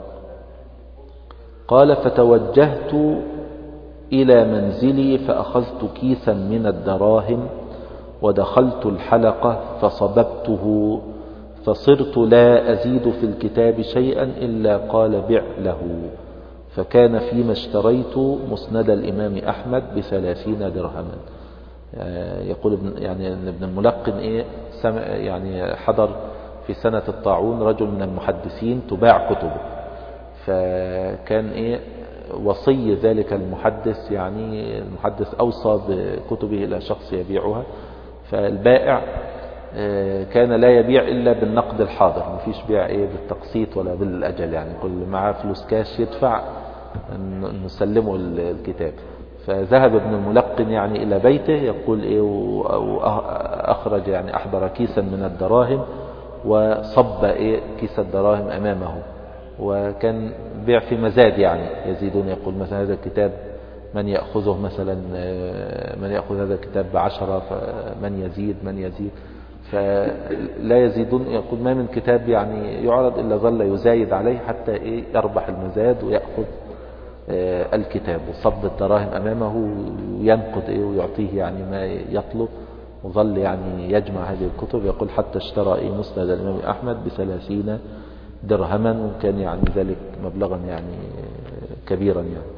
قال: فتوجهت إلى منزلي فأخذت كيسا من الدراهم ودخلت الحلقة فصببته، فصرت لا أزيد في الكتاب شيئا إلا قال بع له. فكان فيما اشتريت مسند الإمام أحمد بثلاثين درهما. يقول ابن يعني ابن الملقن إيه سمع يعني حضر في سنة الطاعون رجل من المحدثين تباع كتبه، فكان إيه وصي ذلك المحدث، يعني المحدث أوصى بكتبه إلى شخص يبيعها، فالبائع كان لا يبيع إلا بالنقد الحاضر، مفيش بيع إيه بالتقسيط ولا بالأجل، يعني كل معاه فلوس كاش يدفع نسلمه الكتاب. فذهب ابن الملقن يعني إلى بيته يقول إيه وأخرج يعني أحضر كيسا من الدراهم وصب إيه كيس الدراهم أمامه، وكان بيع في مزاد يعني يزيدون، يقول مثلا هذا الكتاب من يأخذه مثلا من يأخذ هذا الكتاب بعشرة، فمن يزيد من يزيد فلا يزيدون. يقول ما من كتاب يعني يعرض إلا ظل يزايد عليه حتى إيه يربح المزاد ويأخذ الكتاب، وصب الدراهم أمامه وينقد إيه ويعطيه يعني ما يطلب، وظل يعني يجمع هذه الكتب. يقول حتى اشترى إيه مسند الإمام أحمد بثلاثين درهما، وكان يعني ذلك مبلغا يعني كبيرا يعني.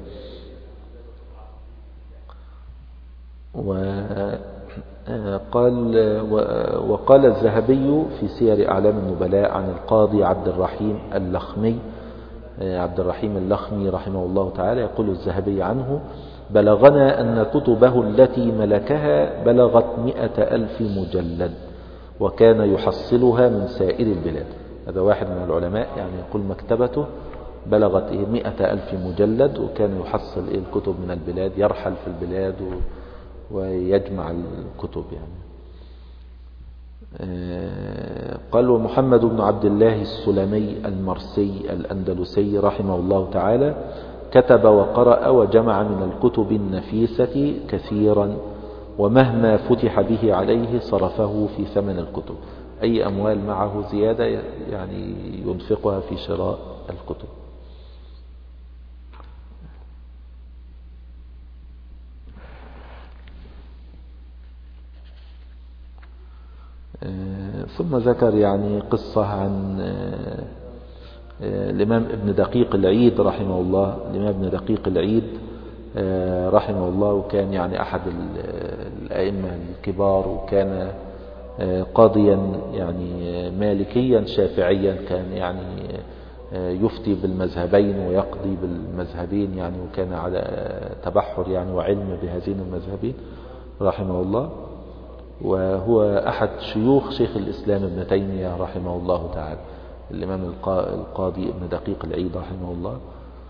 وقال وقال الذهبي في سير أعلام النبلاء عن القاضي عبد الرحيم اللخمي عبد الرحيم اللخمي رحمه الله تعالى، يقول الذهبي عنه: بلغنا أن كتبه التي ملكها بلغت مئة ألف مجلد، وكان يحصلها من سائر البلاد. هذا واحد من العلماء يعني يقول مكتبته بلغت إيه مئة ألف مجلد، وكان يحصل إيه الكتب من البلاد، يرحل في البلاد ويجمع الكتب يعني. قال ومحمد بن عبد الله السلمي المرسي الأندلسي رحمه الله تعالى كتب وقرأ وجمع من الكتب النفيسة كثيرا، ومهما فتح به عليه صرفه في ثمن الكتب، أي أموال معه زيادة يعني ينفقها في شراء الكتب. ثم ذكر يعني قصة عن الإمام ابن دقيق العيد رحمه الله. الإمام ابن دقيق العيد رحمه الله وكان يعني أحد الأئمة الكبار، وكان قاضيا يعني مالكيا شافعيا، كان يعني يفتي بالمذهبين ويقضي بالمذهبين يعني، وكان على تبحر يعني وعلم بهذين المذهبين رحمه الله. وهو أحد شيوخ شيخ الإسلام ابن تيمية رحمه الله تعالى، الإمام القاضي ابن دقيق العيد رحمه الله.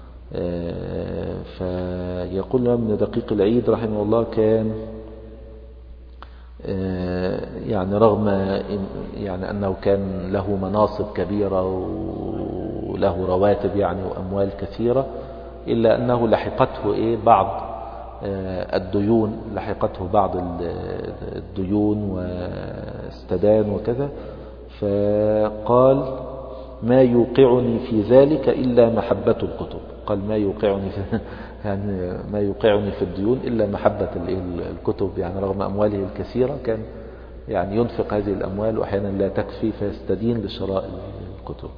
فيقول ابن دقيق العيد رحمه الله كان يعني رغم يعني أنه كان له مناصب كبيرة وله رواتب يعني وأموال كثيرة، إلا أنه لحقته إيه بعض الديون، لحقته بعض الديون واستدان وكذا. فقال ما يوقعني في ذلك إلا محبة الكتب. قال ما يوقعني في يعني ما يوقعني في الديون إلا محبة الكتب، يعني رغم أمواله الكثيرة كان يعني ينفق هذه الأموال وأحيانا لا تكفي فيستدين لشراء الكتب.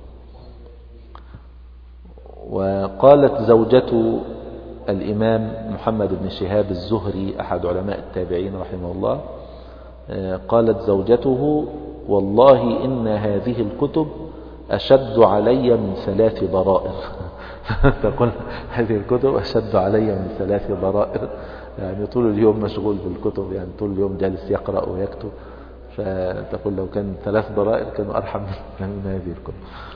وقالت زوجة الإمام محمد بن شهاب الزهري أحد علماء التابعين رحمه الله، قالت زوجته والله إن هذه الكتب أشد علي من ثلاث ضرائر. تقول هذه الكتب أشد علي من ثلاث ضرائر، يعني طول اليوم مشغول بالكتب، يعني طول اليوم جالس يقرأ ويكتب. فتقول لو كان ثلاث ضرائر كانوا أرحم من هذه الكتب.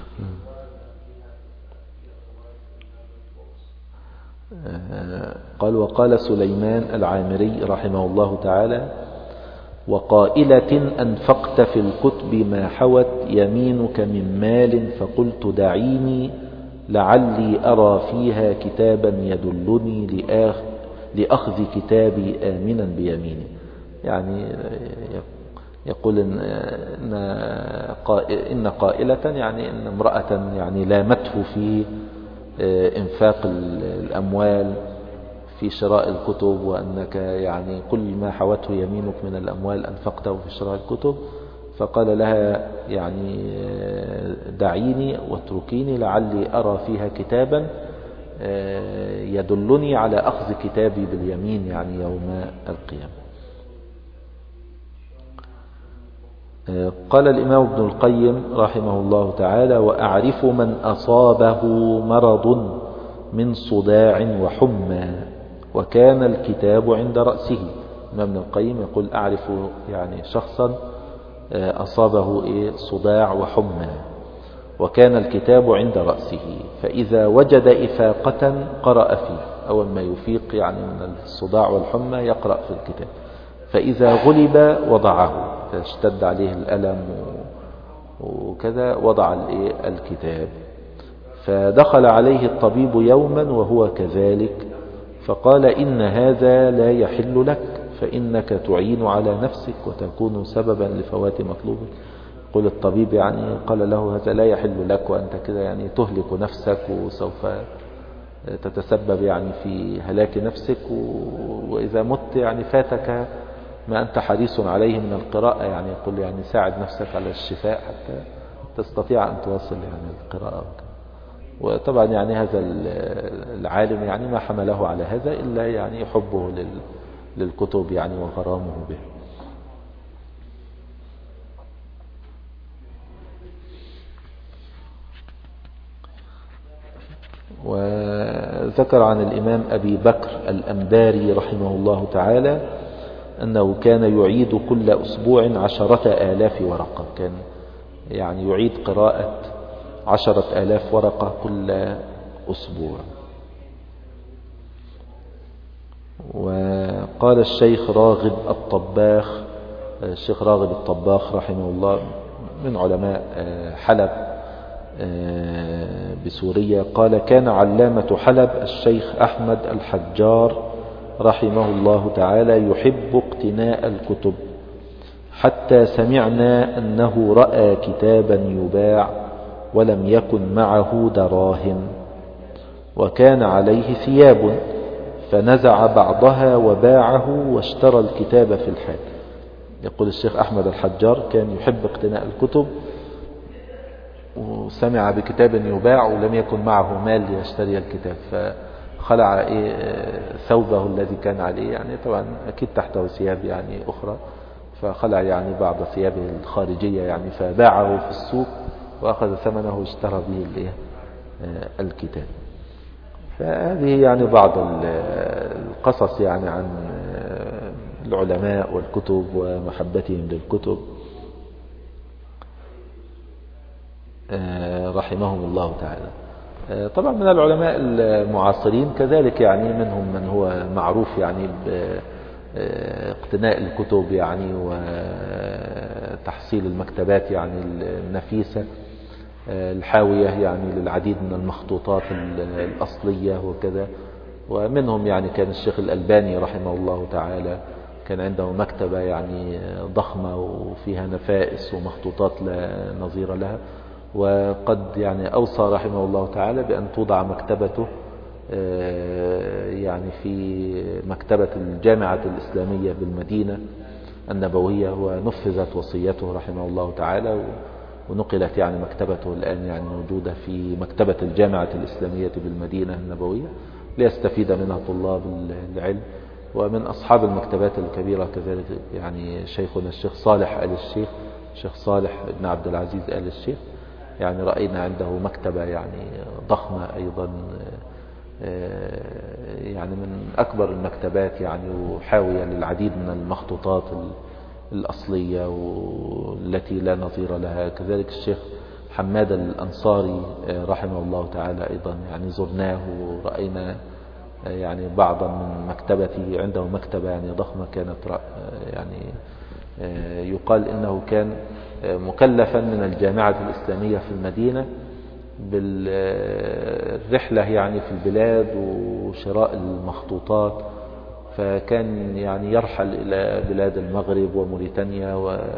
قال وقال سليمان العامري رحمه الله تعالى وقائلة أنفقت في الكتب ما حوت يمينك من مال فقلت دعيني لعلي أرى فيها كتابا يدلني لأخذ كتابي آمنا بيميني. يعني يقول إن, إن قائلة يعني إن امرأة يعني لامته في إنفاق الأموال في شراء الكتب، وأنك يعني كل ما حوته يمينك من الأموال أنفقته في شراء الكتب. فقال لها يعني دعيني واتركيني لعلي أرى فيها كتابا يدلني على أخذ كتابي باليمين يعني يوم القيامة. قال الإمام ابن القيم رحمه الله تعالى وأعرف من أصابه مرض من صداع وحمى وكان الكتاب عند رأسه. الإمام ابن القيم يقول أعرف يعني شخصا أصابه إيه صداع وحمى وكان الكتاب عند رأسه، فإذا وجد إفاقة قرأ فيه، أول ما يفيق يعني من الصداع والحمى يقرأ في الكتاب، فإذا غلب وضعه، فاشتد عليه الألم وكذا وضع الكتاب. فدخل عليه الطبيب يوما وهو كذلك فقال إن هذا لا يحل لك، فإنك تعين على نفسك وتكون سببا لفوات مطلوبك. قل الطبيب يعني قال له هذا لا يحل لك، وأنت كده يعني تهلك نفسك وسوف تتسبب يعني في هلاك نفسك، وإذا مت يعني فاتك ما أنت حريص عليه من القراءة. يعني يقول يعني ساعد نفسك على الشفاء حتى تستطيع أن توصل يعني القراءة. وطبعا يعني هذا العالم يعني ما حمله على هذا إلا يعني حبه للكتب يعني وغرامه به. وذكر عن الإمام أبي بكر الأنباري رحمه الله تعالى أنه كان يعيد كل أسبوع عشرة آلاف ورقة، كان يعني يعيد قراءة عشرة آلاف ورقة كل أسبوع. وقال الشيخ راغب الطباخ، الشيخ راغب الطباخ رحمه الله من علماء حلب بسوريا، قال كان علامة حلب الشيخ أحمد الحجار رحمه الله تعالى يحب اقتناء الكتب، حتى سمعنا أنه رأى كتابا يباع ولم يكن معه دراهم، وكان عليه ثياب، فنزع بعضها وباعه واشترى الكتاب في الحال. يقول الشيخ أحمد الحجار كان يحب اقتناء الكتب، وسمع بكتاب يباع ولم يكن معه مال ليشتري الكتاب، فخلع إيه ثوبه الذي كان عليه، يعني طبعا أكيد تحته ثياب يعني أخرى، فخلع يعني بعض ثيابه الخارجية يعني، فباعه في السوق وأخذ ثمنه واشترى به الكتاب. فهذه يعني بعض القصص يعني عن العلماء والكتب ومحبتهم للكتب رحمهم الله تعالى. طبعا من العلماء المعاصرين كذلك يعني منهم من هو معروف يعني باقتناء الكتب يعني وتحصيل المكتبات يعني النفيسة الحاوية يعني للعديد من المخطوطات الأصلية وكذا. ومنهم يعني كان الشيخ الألباني رحمه الله تعالى كان عنده مكتبة يعني ضخمة وفيها نفائس ومخطوطات لا نظير لها، وقد يعني أوصى رحمه الله تعالى بأن توضع مكتبته يعني في مكتبة الجامعة الإسلامية بالمدينة النبوية، ونفذت وصيته رحمه الله تعالى، ونقلت يعني مكتبته الآن يعني موجودة في مكتبة الجامعة الإسلامية بالمدينة النبوية ليستفيد منها طلاب العلم. ومن أصحاب المكتبات الكبيرة كذلك يعني شيخنا الشيخ صالح آل الشيخ، الشيخ صالح بن عبد العزيز آل الشيخ، يعني رأينا عنده مكتبة يعني ضخمة أيضا، يعني من أكبر المكتبات يعني، وحاوية للعديد من المخطوطات الأصلية والتي لا نظير لها. كذلك الشيخ حماد الأنصاري رحمه الله تعالى أيضا يعني زرناه ورأينا يعني بعضا من مكتبته، عنده مكتبة يعني ضخمة كانت يعني يقال إنه كان مكلفا من الجامعة الإسلامية في المدينة بالرحلة يعني في البلاد وشراء المخطوطات، فكان يعني يرحل إلى بلاد المغرب وموريتانيا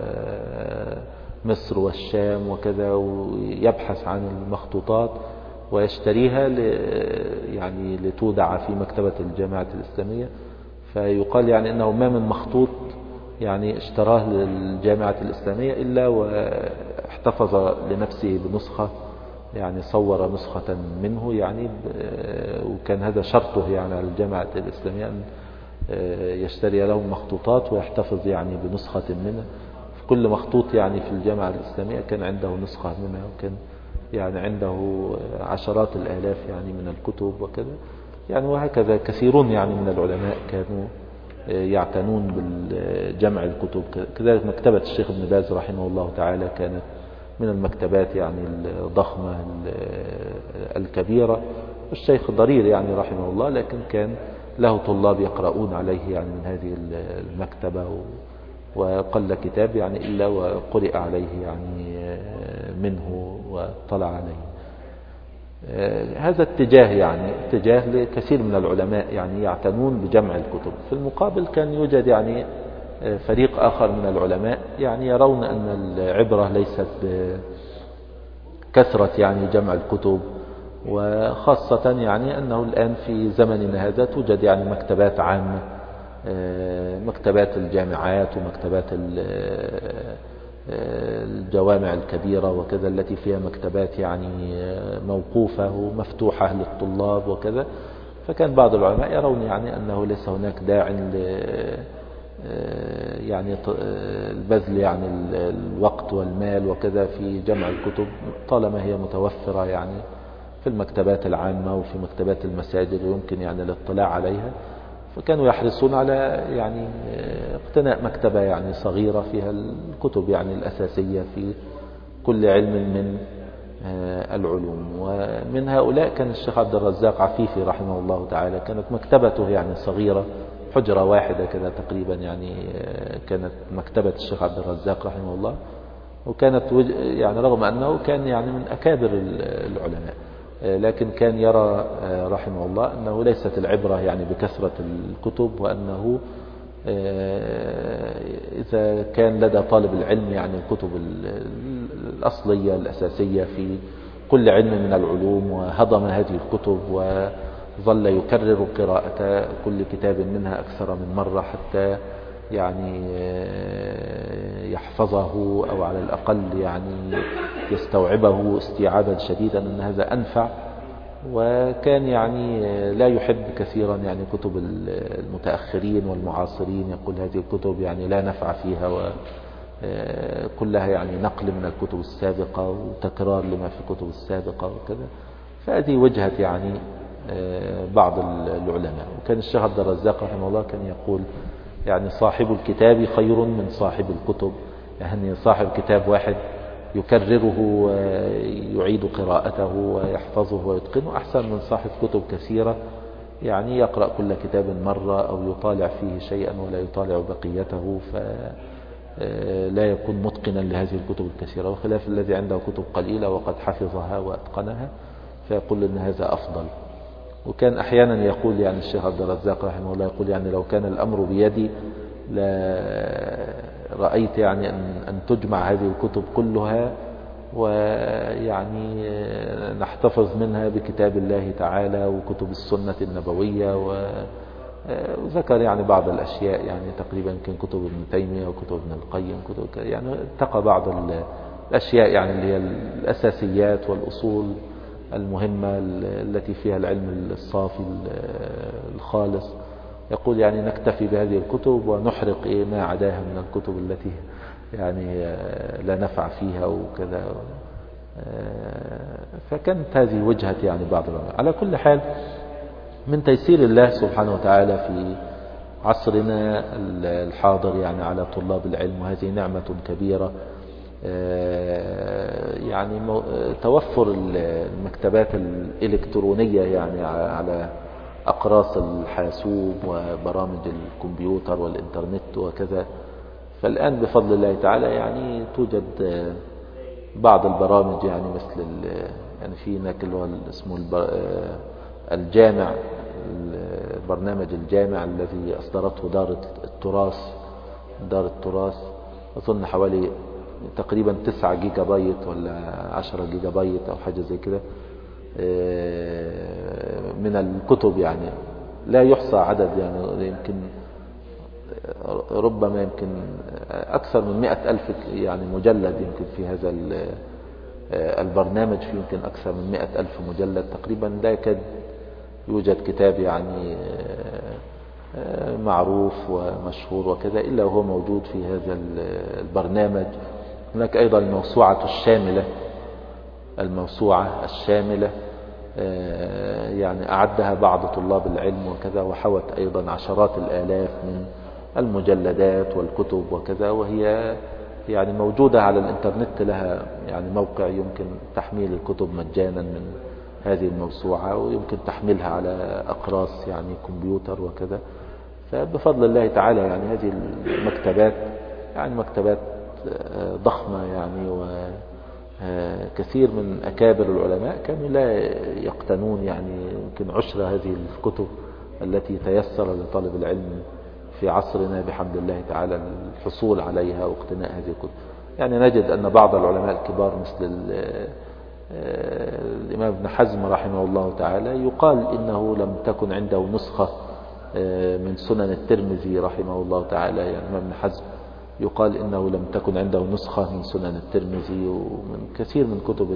ومصر والشام وكذا، ويبحث عن المخطوطات ويشتريها يعني لتودع في مكتبة الجامعة الإسلامية. فيقال يعني أنه ما من مخطوط يعني اشتراه للجامعة الإسلامية إلا واحتفظ لنفسه بنسخة، يعني صور نسخة منه يعني، وكان هذا شرطه يعني على الجامعة الإسلامية أن يشتري لهم مخطوطات ويحتفظ يعني بنسخة منها. في كل مخطوط يعني في الجامعة الإسلامية كان عنده نسخة منها، وكان يعني عنده عشرات الآلاف يعني من الكتب وكذا يعني. وهكذا كثيرون يعني من العلماء كانوا يعتنون بالجمع الكتب. كذلك مكتبة الشيخ ابن باز رحمه الله تعالى كانت من المكتبات يعني الضخمة الكبيرة. الشيخ ضرير يعني رحمه الله لكن كان له طلاب يقرؤون عليه يعني من هذه المكتبة، وقل كتاب يعني إلا وقرئ عليه يعني منه واطلع عليه. هذا اتجاه يعني اتجاه لكثير من العلماء يعني يعتنون بجمع الكتب. في المقابل كان يوجد يعني فريق آخر من العلماء يعني يرون أن العبرة ليست بكثرة يعني جمع الكتب، وخاصة يعني أنه الآن في زمننا هذا توجد يعني مكتبات عامة، مكتبات الجامعات ومكتبات الجوامع الكبيرة وكذا التي فيها مكتبات يعني موقوفة ومفتوحة للطلاب وكذا. فكان بعض العلماء يرون يعني أنه ليس هناك داع يعني البذل يعني الوقت والمال وكذا في جمع الكتب طالما هي متوفرة يعني في المكتبات العامة وفي مكتبات المساجد ويمكن يعني الاطلاع عليها. فكانوا يحرصون على يعني اقتناء مكتبة يعني صغيرة فيها الكتب يعني الأساسية في كل علم من العلوم. ومن هؤلاء كان الشيخ عبد الرزاق عفيفي رحمه الله تعالى، كانت مكتبته يعني صغيرة، حجرة واحدة كذا تقريبا، يعني كانت مكتبة الشيخ عبد الرزاق رحمه الله. وكانت يعني رغم أنه كان يعني من أكابر العلماء، لكن كان يرى رحمه الله أنه ليست العبرة يعني بكثرة الكتب، وأنه إذا كان لدى طالب العلم يعني الكتب الأصلية الأساسية في كل علم من العلوم، وهضم هذه الكتب وظل يكرر قراءة كل كتاب منها أكثر من مرة حتى يعني يحفظه، أو على الأقل يعني يستوعبه استيعابا شديدا، أن هذا أنفع. وكان يعني لا يحب كثيرا يعني كتب المتأخرين والمعاصرين، يقول هذه الكتب يعني لا نفع فيها، وكلها يعني نقل من الكتب السابقة وتكرار لما في الكتب السابقة وكذا. فهذه وجهة يعني بعض العلماء. وكان الشيخ عبد الرزاق رحمه الله كان يقول يعني صاحب الكتاب خير من صاحب الكتب، يعني صاحب كتاب واحد يكرره ويعيد قراءته ويحفظه ويتقنه أحسن من صاحب كتب كثيرة يعني يقرأ كل كتاب مرة أو يطالع فيه شيئا ولا يطالع بقيته، فلا يكون متقنا لهذه الكتب الكثيرة، وخلاف الذي عنده كتب قليلة وقد حفظها وأتقنها فيقول أن هذا أفضل. وكان أحيانا يقول يعني الشيخ عبد الرزاق رحمه الله يقول يعني لو كان الأمر بيدي رأيت يعني أن, أن تجمع هذه الكتب كلها ويعني نحتفظ منها بكتاب الله تعالى وكتب السنة النبوية. وذكر يعني بعض الأشياء يعني تقريبا يمكن كتب ابن تيمية وكتب ابن القيم، كتب يعني اتقى بعض الأشياء يعني اللي هي الأساسيات والأصول المهمة التي فيها العلم الصافي الخالص. يقول يعني نكتفي بهذه الكتب ونحرق إيه ما عداها من الكتب التي يعني لا نفع فيها وكذا. فكانت هذه وجهة يعني بعض العلماء. على كل حال من تيسير الله سبحانه وتعالى في عصرنا الحاضر يعني على طلاب العلم، وهذه نعمة كبيرة، يعني توفر المكتبات الإلكترونية يعني على أقراص الحاسوب وبرامج الكمبيوتر والإنترنت وكذا. فالآن بفضل الله تعالى يعني توجد بعض البرامج يعني مثل يعني في هناك اللي هو اسمه الجامع، برنامج الجامع الذي أصدرته دار التراث دار التراث أظن حوالي تقريبا تسعة جيجا بايت ولا عشرة جيجا بايت أو حاجة زي كده من الكتب، يعني لا يحصى عدد، يعني يمكن ربما يمكن أكثر من مئة ألف يعني مجلد يمكن في هذا البرنامج، في يمكن أكثر من مئة ألف مجلد تقريبا. لا يكاد يوجد كتاب يعني معروف ومشهور وكذا إلا هو موجود في هذا البرنامج. هناك أيضا الموسوعة الشاملة الموسوعة الشاملة يعني أعدها بعض طلاب العلم وكذا، وحوت أيضا عشرات الآلاف من المجلدات والكتب وكذا، وهي يعني موجودة على الإنترنت، لها يعني موقع يمكن تحميل الكتب مجانا من هذه الموسوعة، ويمكن تحميلها على أقراص يعني كمبيوتر وكذا. فبفضل الله تعالى يعني هذه المكتبات يعني مكتبات ضخمة يعني، وكثير من أكابر العلماء كانوا لا يقتنون يعني يمكن عشر هذه الكتب التي تيسر لطالب العلم في عصرنا بحمد الله تعالى الحصول عليها واقتناء هذه الكتب. يعني نجد أن بعض العلماء الكبار مثل الإمام ابن حزم رحمه الله تعالى يقال إنه لم تكن عنده نسخة من سنن الترمذي رحمه الله تعالى. يعني الإمام ابن حزم يقال إنه لم تكن عنده نسخة من سنن الترمذي ومن كثير من كتب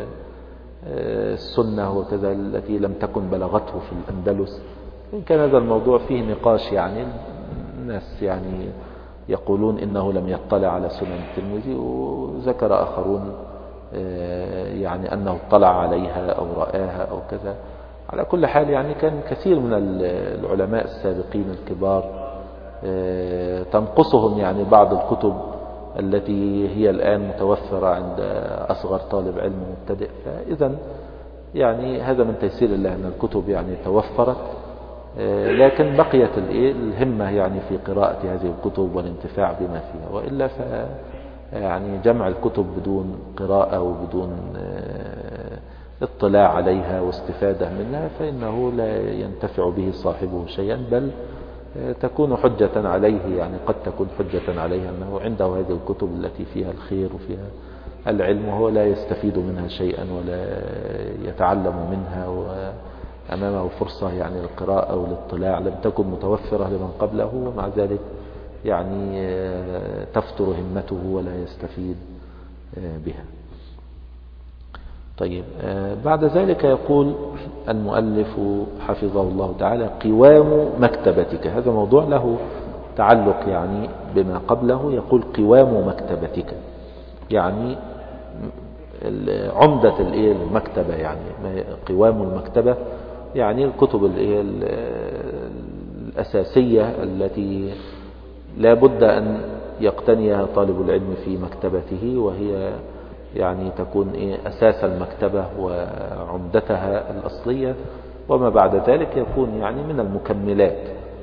السنة وكذا التي لم تكن بلغته في الأندلس. إن كان هذا الموضوع فيه نقاش، يعني الناس يعني يقولون إنه لم يطلع على سنن الترمذي، وذكر آخرون يعني أنه اطلع عليها أو رآها أو كذا. على كل حال يعني كان كثير من العلماء السابقين الكبار تنقصهم يعني بعض الكتب التي هي الآن متوفرة عند أصغر طالب علم مبتدئ. فإذا يعني هذا من تيسير الله أن الكتب يعني توفرت، لكن بقيت الهمة يعني في قراءة هذه الكتب والانتفاع بما فيها، وإلا ف يعني جمع الكتب بدون قراءة وبدون اطلاع عليها واستفادة منها فإنه لا ينتفع به صاحبه شيئا، بل تكون حجة عليه، يعني قد تكون حجة عليه أنه عنده هذه الكتب التي فيها الخير وفيها العلم وهو لا يستفيد منها شيئا ولا يتعلم منها، وأمامه فرصة يعني للقراءة والاطلاع لم تكن متوفرة لمن قبله، ومع ذلك يعني تفتر همته ولا يستفيد بها. طيب، بعد ذلك يقول المؤلف حفظه الله تعالى: قوام مكتبتك. هذا موضوع له تعلق يعني بما قبله. يقول: قوام مكتبتك، يعني عمدة المكتبة، يعني قوام المكتبة يعني الكتب الأساسية التي لا بد أن يقتنيها طالب العلم في مكتبته، وهي يعني تكون إيه أساس المكتبة وعمدتها الأصلية، وما بعد ذلك يكون يعني من المكملات.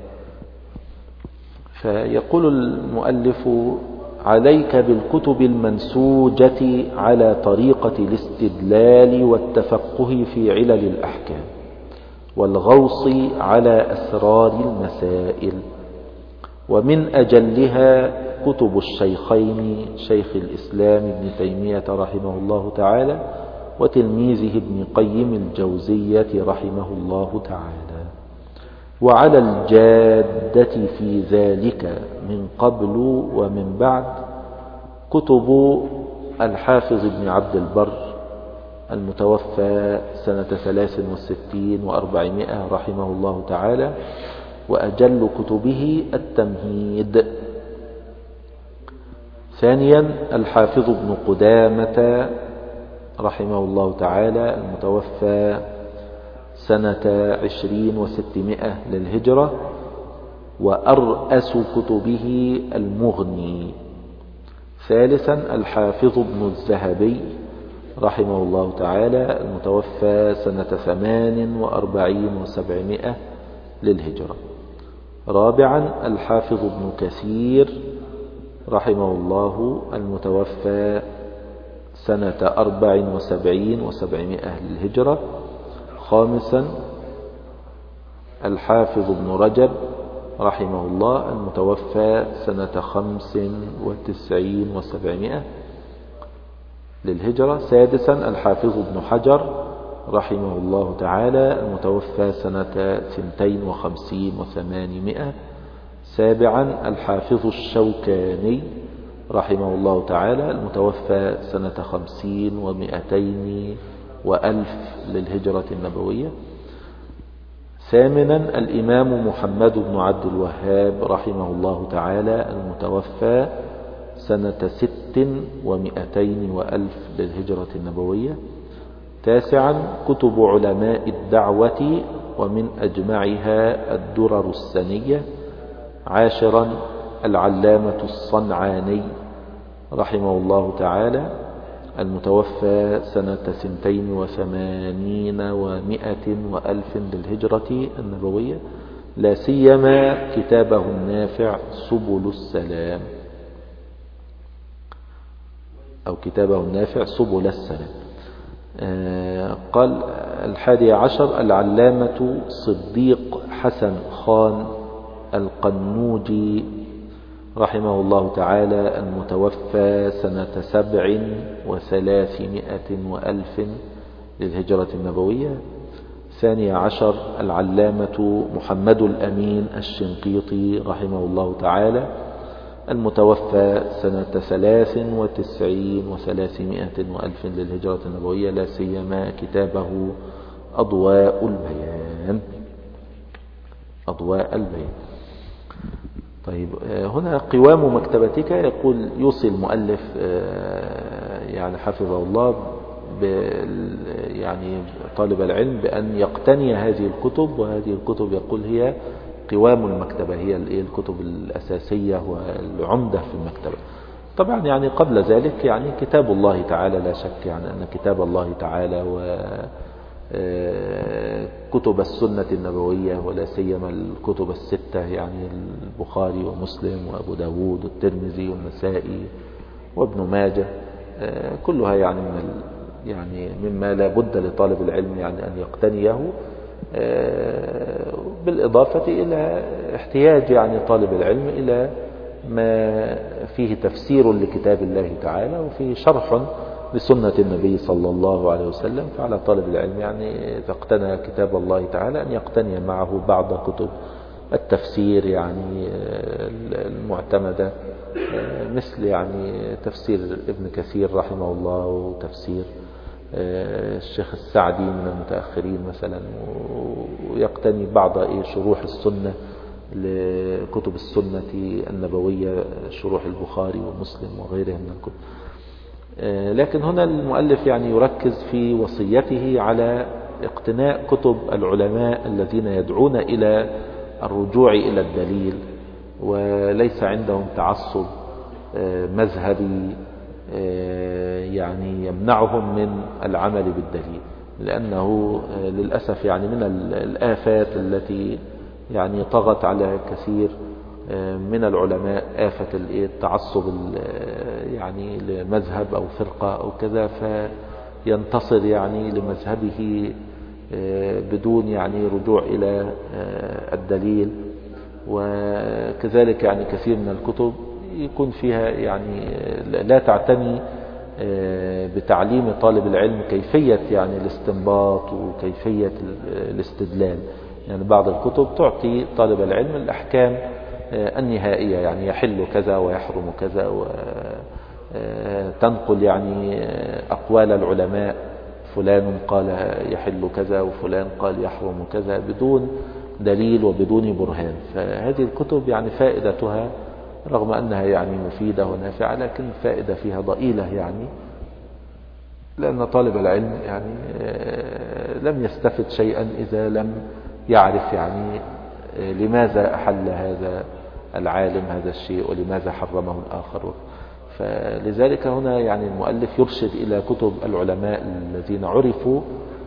فيقول المؤلف: عليك بالكتب المنسوجة على طريقة الاستدلال والتفقه في علل الأحكام والغوص على أسرار المسائل، ومن أجلها كتب الشيخين شيخ الإسلام ابن تيمية رحمه الله تعالى وتلميذه ابن قيم الجوزية رحمه الله تعالى. وعلى الجادة في ذلك من قبل ومن بعد كتب الحافظ ابن عبد البر المتوفى سنة ثلاث وستين وأربعمائة رحمه الله تعالى، وأجل كتبه التمهيد. ثانيا الحافظ ابن قدامة رحمه الله تعالى المتوفى سنة عشرين وستمائة للهجرة، وأرأس كتبه المغني. ثالثا الحافظ ابن الذهبي رحمه الله تعالى المتوفى سنة ثمان وأربعين وسبعمائة للهجرة. رابعا الحافظ ابن كثير رحمه الله المتوفى سنة أربع وسبعين وسبعمائة للهجرة. خامسا الحافظ ابن رجب رحمه الله المتوفى سنة خمس وتسعين وسبعمائة للهجرة. سادسا الحافظ ابن حجر رحمه الله تعالى المتوفى سنة ثنتين وخمسين وثمانمائة. سابعا الحافظ الشوكاني رحمه الله تعالى المتوفى سنة خمسين ومائتين وألف للهجرة النبوية. ثامنا الإمام محمد بن عبد الوهاب رحمه الله تعالى المتوفى سنة ست ومائتين وألف للهجرة النبوية. تاسعا كتب علماء الدعوة ومن أجمعها الدرر السنية. عاشرا العلامة الصنعاني رحمه الله تعالى المتوفى سنة سنتين وثمانين ومائة وألف للهجرة النبوية، لا سيما كتابه النافع سبل السلام أو كتابه النافع سبل السلام. آه قال الحادي عشر العلامة صديق حسن خان القنوجي رحمه الله تعالى المتوفى سنة سبع وثلاثمائة وألف للهجرة النبوية. ثاني عشر العلامة محمد الأمين الشنقيطي رحمه الله تعالى المتوفى سنة ثلاث وتسعين وثلاثمائة وألف للهجرة النبوية، لا سيما كتابه أضواء البيان أضواء البيان. طيب، هنا قوام مكتبتك. يقول يوصي المؤلف يعني حفظه الله يعني طالب العلم بأن يقتني هذه الكتب، وهذه الكتب يقول هي قوام المكتبة، هي الكتب الأساسية والعمدة في المكتبة. طبعا يعني قبل ذلك يعني كتاب الله تعالى لا شك يعني أن كتاب الله تعالى وكتب السنة النبوية ولا سيما الكتب الستة يعني البخاري ومسلم وأبو داود والترمذي والنسائي وابن ماجه كلها يعني من يعني مما لا بد لطالب العلم يعني أن يقتنيه، بالإضافة إلى احتياج يعني طالب العلم إلى ما فيه تفسير لكتاب الله تعالى وفيه شرح لسنة النبي صلى الله عليه وسلم. فعلى طالب العلم يعني إذا اقتنى كتاب الله تعالى أن يقتني معه بعض كتب التفسير يعني المعتمدة، مثل يعني تفسير ابن كثير رحمه الله وتفسير الشيخ السعدي من المتأخرين مثلا، ويقتني بعض شروح السنة لكتب السنة النبوية، شروح البخاري ومسلم وغيرها من الكتب. لكن هنا المؤلف يعني يركز في وصيته على اقتناء كتب العلماء الذين يدعون إلى الرجوع إلى الدليل، وليس عندهم تعصب مذهبي يعني يمنعهم من العمل بالدليل، لأنه للأسف يعني من الآفات التي يعني طغت على كثير من العلماء آفة التعصب يعني لمذهب أو فرقة أو كذا، فينتصر يعني لمذهبه بدون يعني رجوع إلى الدليل. وكذلك يعني كثير من الكتب يكون فيها يعني لا تعتني بتعليم طالب العلم كيفية يعني الاستنباط وكيفية الاستدلال. يعني بعض الكتب تعطي طالب العلم الأحكام النهائية، يعني يحل كذا ويحرم كذا، وتنقل يعني أقوال العلماء، فلان قال يحل كذا وفلان قال يحرم كذا بدون دليل وبدون برهان. فهذه الكتب يعني فائدتها رغم أنها يعني مفيدة ونافعة، لكن فائدة فيها ضئيلة يعني، لأن طالب العلم يعني لم يستفد شيئا إذا لم يعرف يعني لماذا أحل هذا العالم هذا الشيء ولماذا حرمه الآخر. فلذلك هنا يعني المؤلف يرشد إلى كتب العلماء الذين عرفوا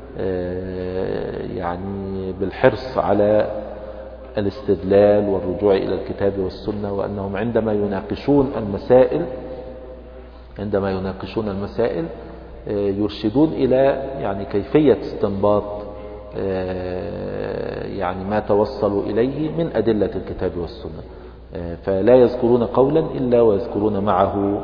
يعني بالحرص على الاستدلال والرجوع إلى الكتاب والسنة، وأنهم عندما يناقشون المسائل عندما يناقشون المسائل يرشدون إلى يعني كيفية استنباط يعني ما توصلوا إليه من أدلة الكتاب والسنة، فلا يذكرون قولا إلا ويذكرون معه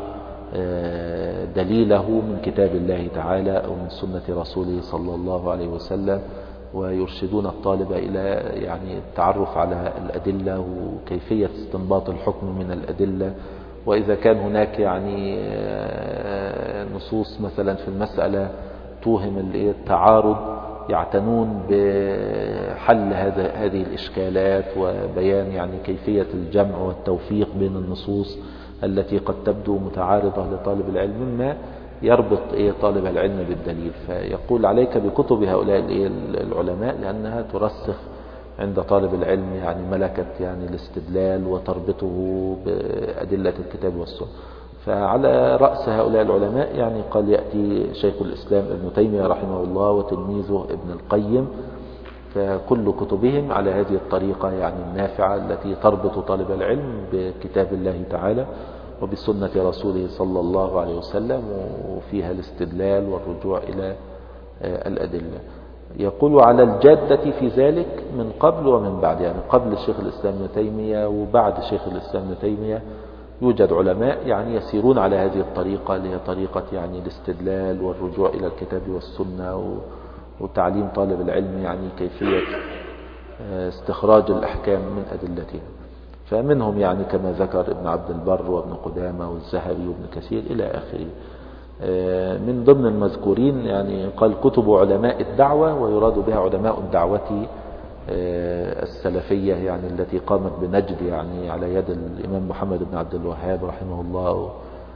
دليله من كتاب الله تعالى أو من سنة رسوله صلى الله عليه وسلم، ويرشدون الطالب إلى يعني التعرف على الأدلة وكيفية استنباط الحكم من الأدلة. وإذا كان هناك يعني نصوص مثلا في المسألة توهم التعارض يعتنون بحل هذا هذه الإشكالات وبيان يعني كيفية الجمع والتوفيق بين النصوص التي قد تبدو متعارضة لطالب العلم، مما يربط إيه طالب العلم بالدليل. فيقول عليك بكتب هؤلاء العلماء لأنها ترسخ عند طالب العلم يعني ملكة يعني الاستدلال وتربطه بأدلة الكتاب والسنة. فعلى رأس هؤلاء العلماء يعني قال يأتي شيخ الإسلام ابن تيمية رحمه الله وتلميذه ابن القيم، فكل كتبهم على هذه الطريقة يعني النافعة التي تربط طالب العلم بكتاب الله تعالى وبسنة رسوله صلى الله عليه وسلم، وفيها الاستدلال والرجوع إلى الأدلة. يقول على الجادة في ذلك من قبل ومن بعد، يعني قبل شيخ الإسلام ابن تيمية وبعد شيخ الإسلام ابن تيمية يوجد علماء يعني يسيرون على هذه الطريقة اللي هي طريقة يعني الاستدلال والرجوع إلى الكتاب والسنة وتعليم طالب العلم يعني كيفية استخراج الأحكام من أدلتها. فمنهم يعني كما ذكر ابن عبد البر وابن قدامة والذهبي وابن كثير إلى آخره. من ضمن المذكورين يعني قال كتب علماء الدعوة، ويراد بها علماء الدعوة السلفية يعني التي قامت بنجد يعني على يد الإمام محمد بن عبد الوهاب رحمه الله.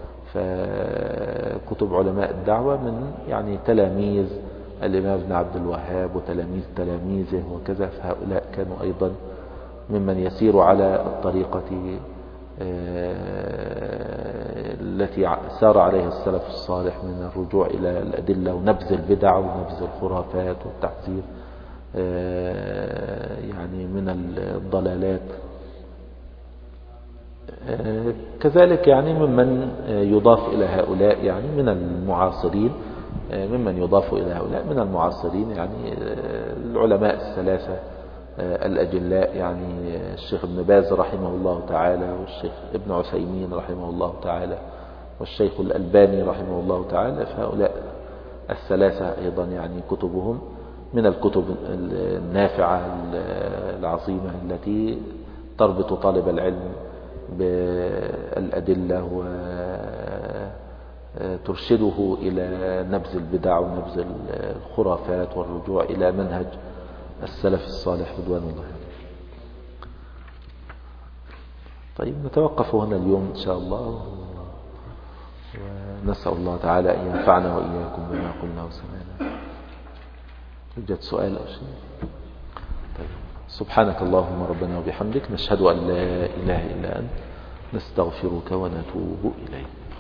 فكتب علماء الدعوة من يعني تلاميذ الإمام ابن عبد الوهاب وتلاميذ تلاميذه وكذا، فهؤلاء كانوا أيضا ممن يسير على الطريقة التي سار عليها السلف الصالح من الرجوع إلى الأدلة ونبذ البدع ونبذ الخرافات والتحذير يعني من الضلالات. كذلك يعني ممن يضاف إلى هؤلاء يعني من المعاصرين ممن يضاف إلى هؤلاء من المعاصرين يعني العلماء الثلاثة الأجلاء، يعني الشيخ ابن باز رحمه الله تعالى، والشيخ ابن عثيمين رحمه الله تعالى، والشيخ الألباني رحمه الله تعالى. فهؤلاء الثلاثة أيضا يعني كتبهم من الكتب النافعة العظيمة التي تربط طالب العلم بالأدلة وترشده إلى نبذ البدع ونبذ الخرافات والرجوع إلى منهج السلف الصالح رضوان الله. طيب نتوقف هنا اليوم إن شاء الله، ونسأل الله تعالى أن ينفعنا وإياكم بما قلنا وسمعنا. يوجد سؤال أو شيء؟ طيب سبحانك اللهم ربنا وبحمدك، نشهد أن لا إله إلا أنت، نستغفرك ونتوب إليك.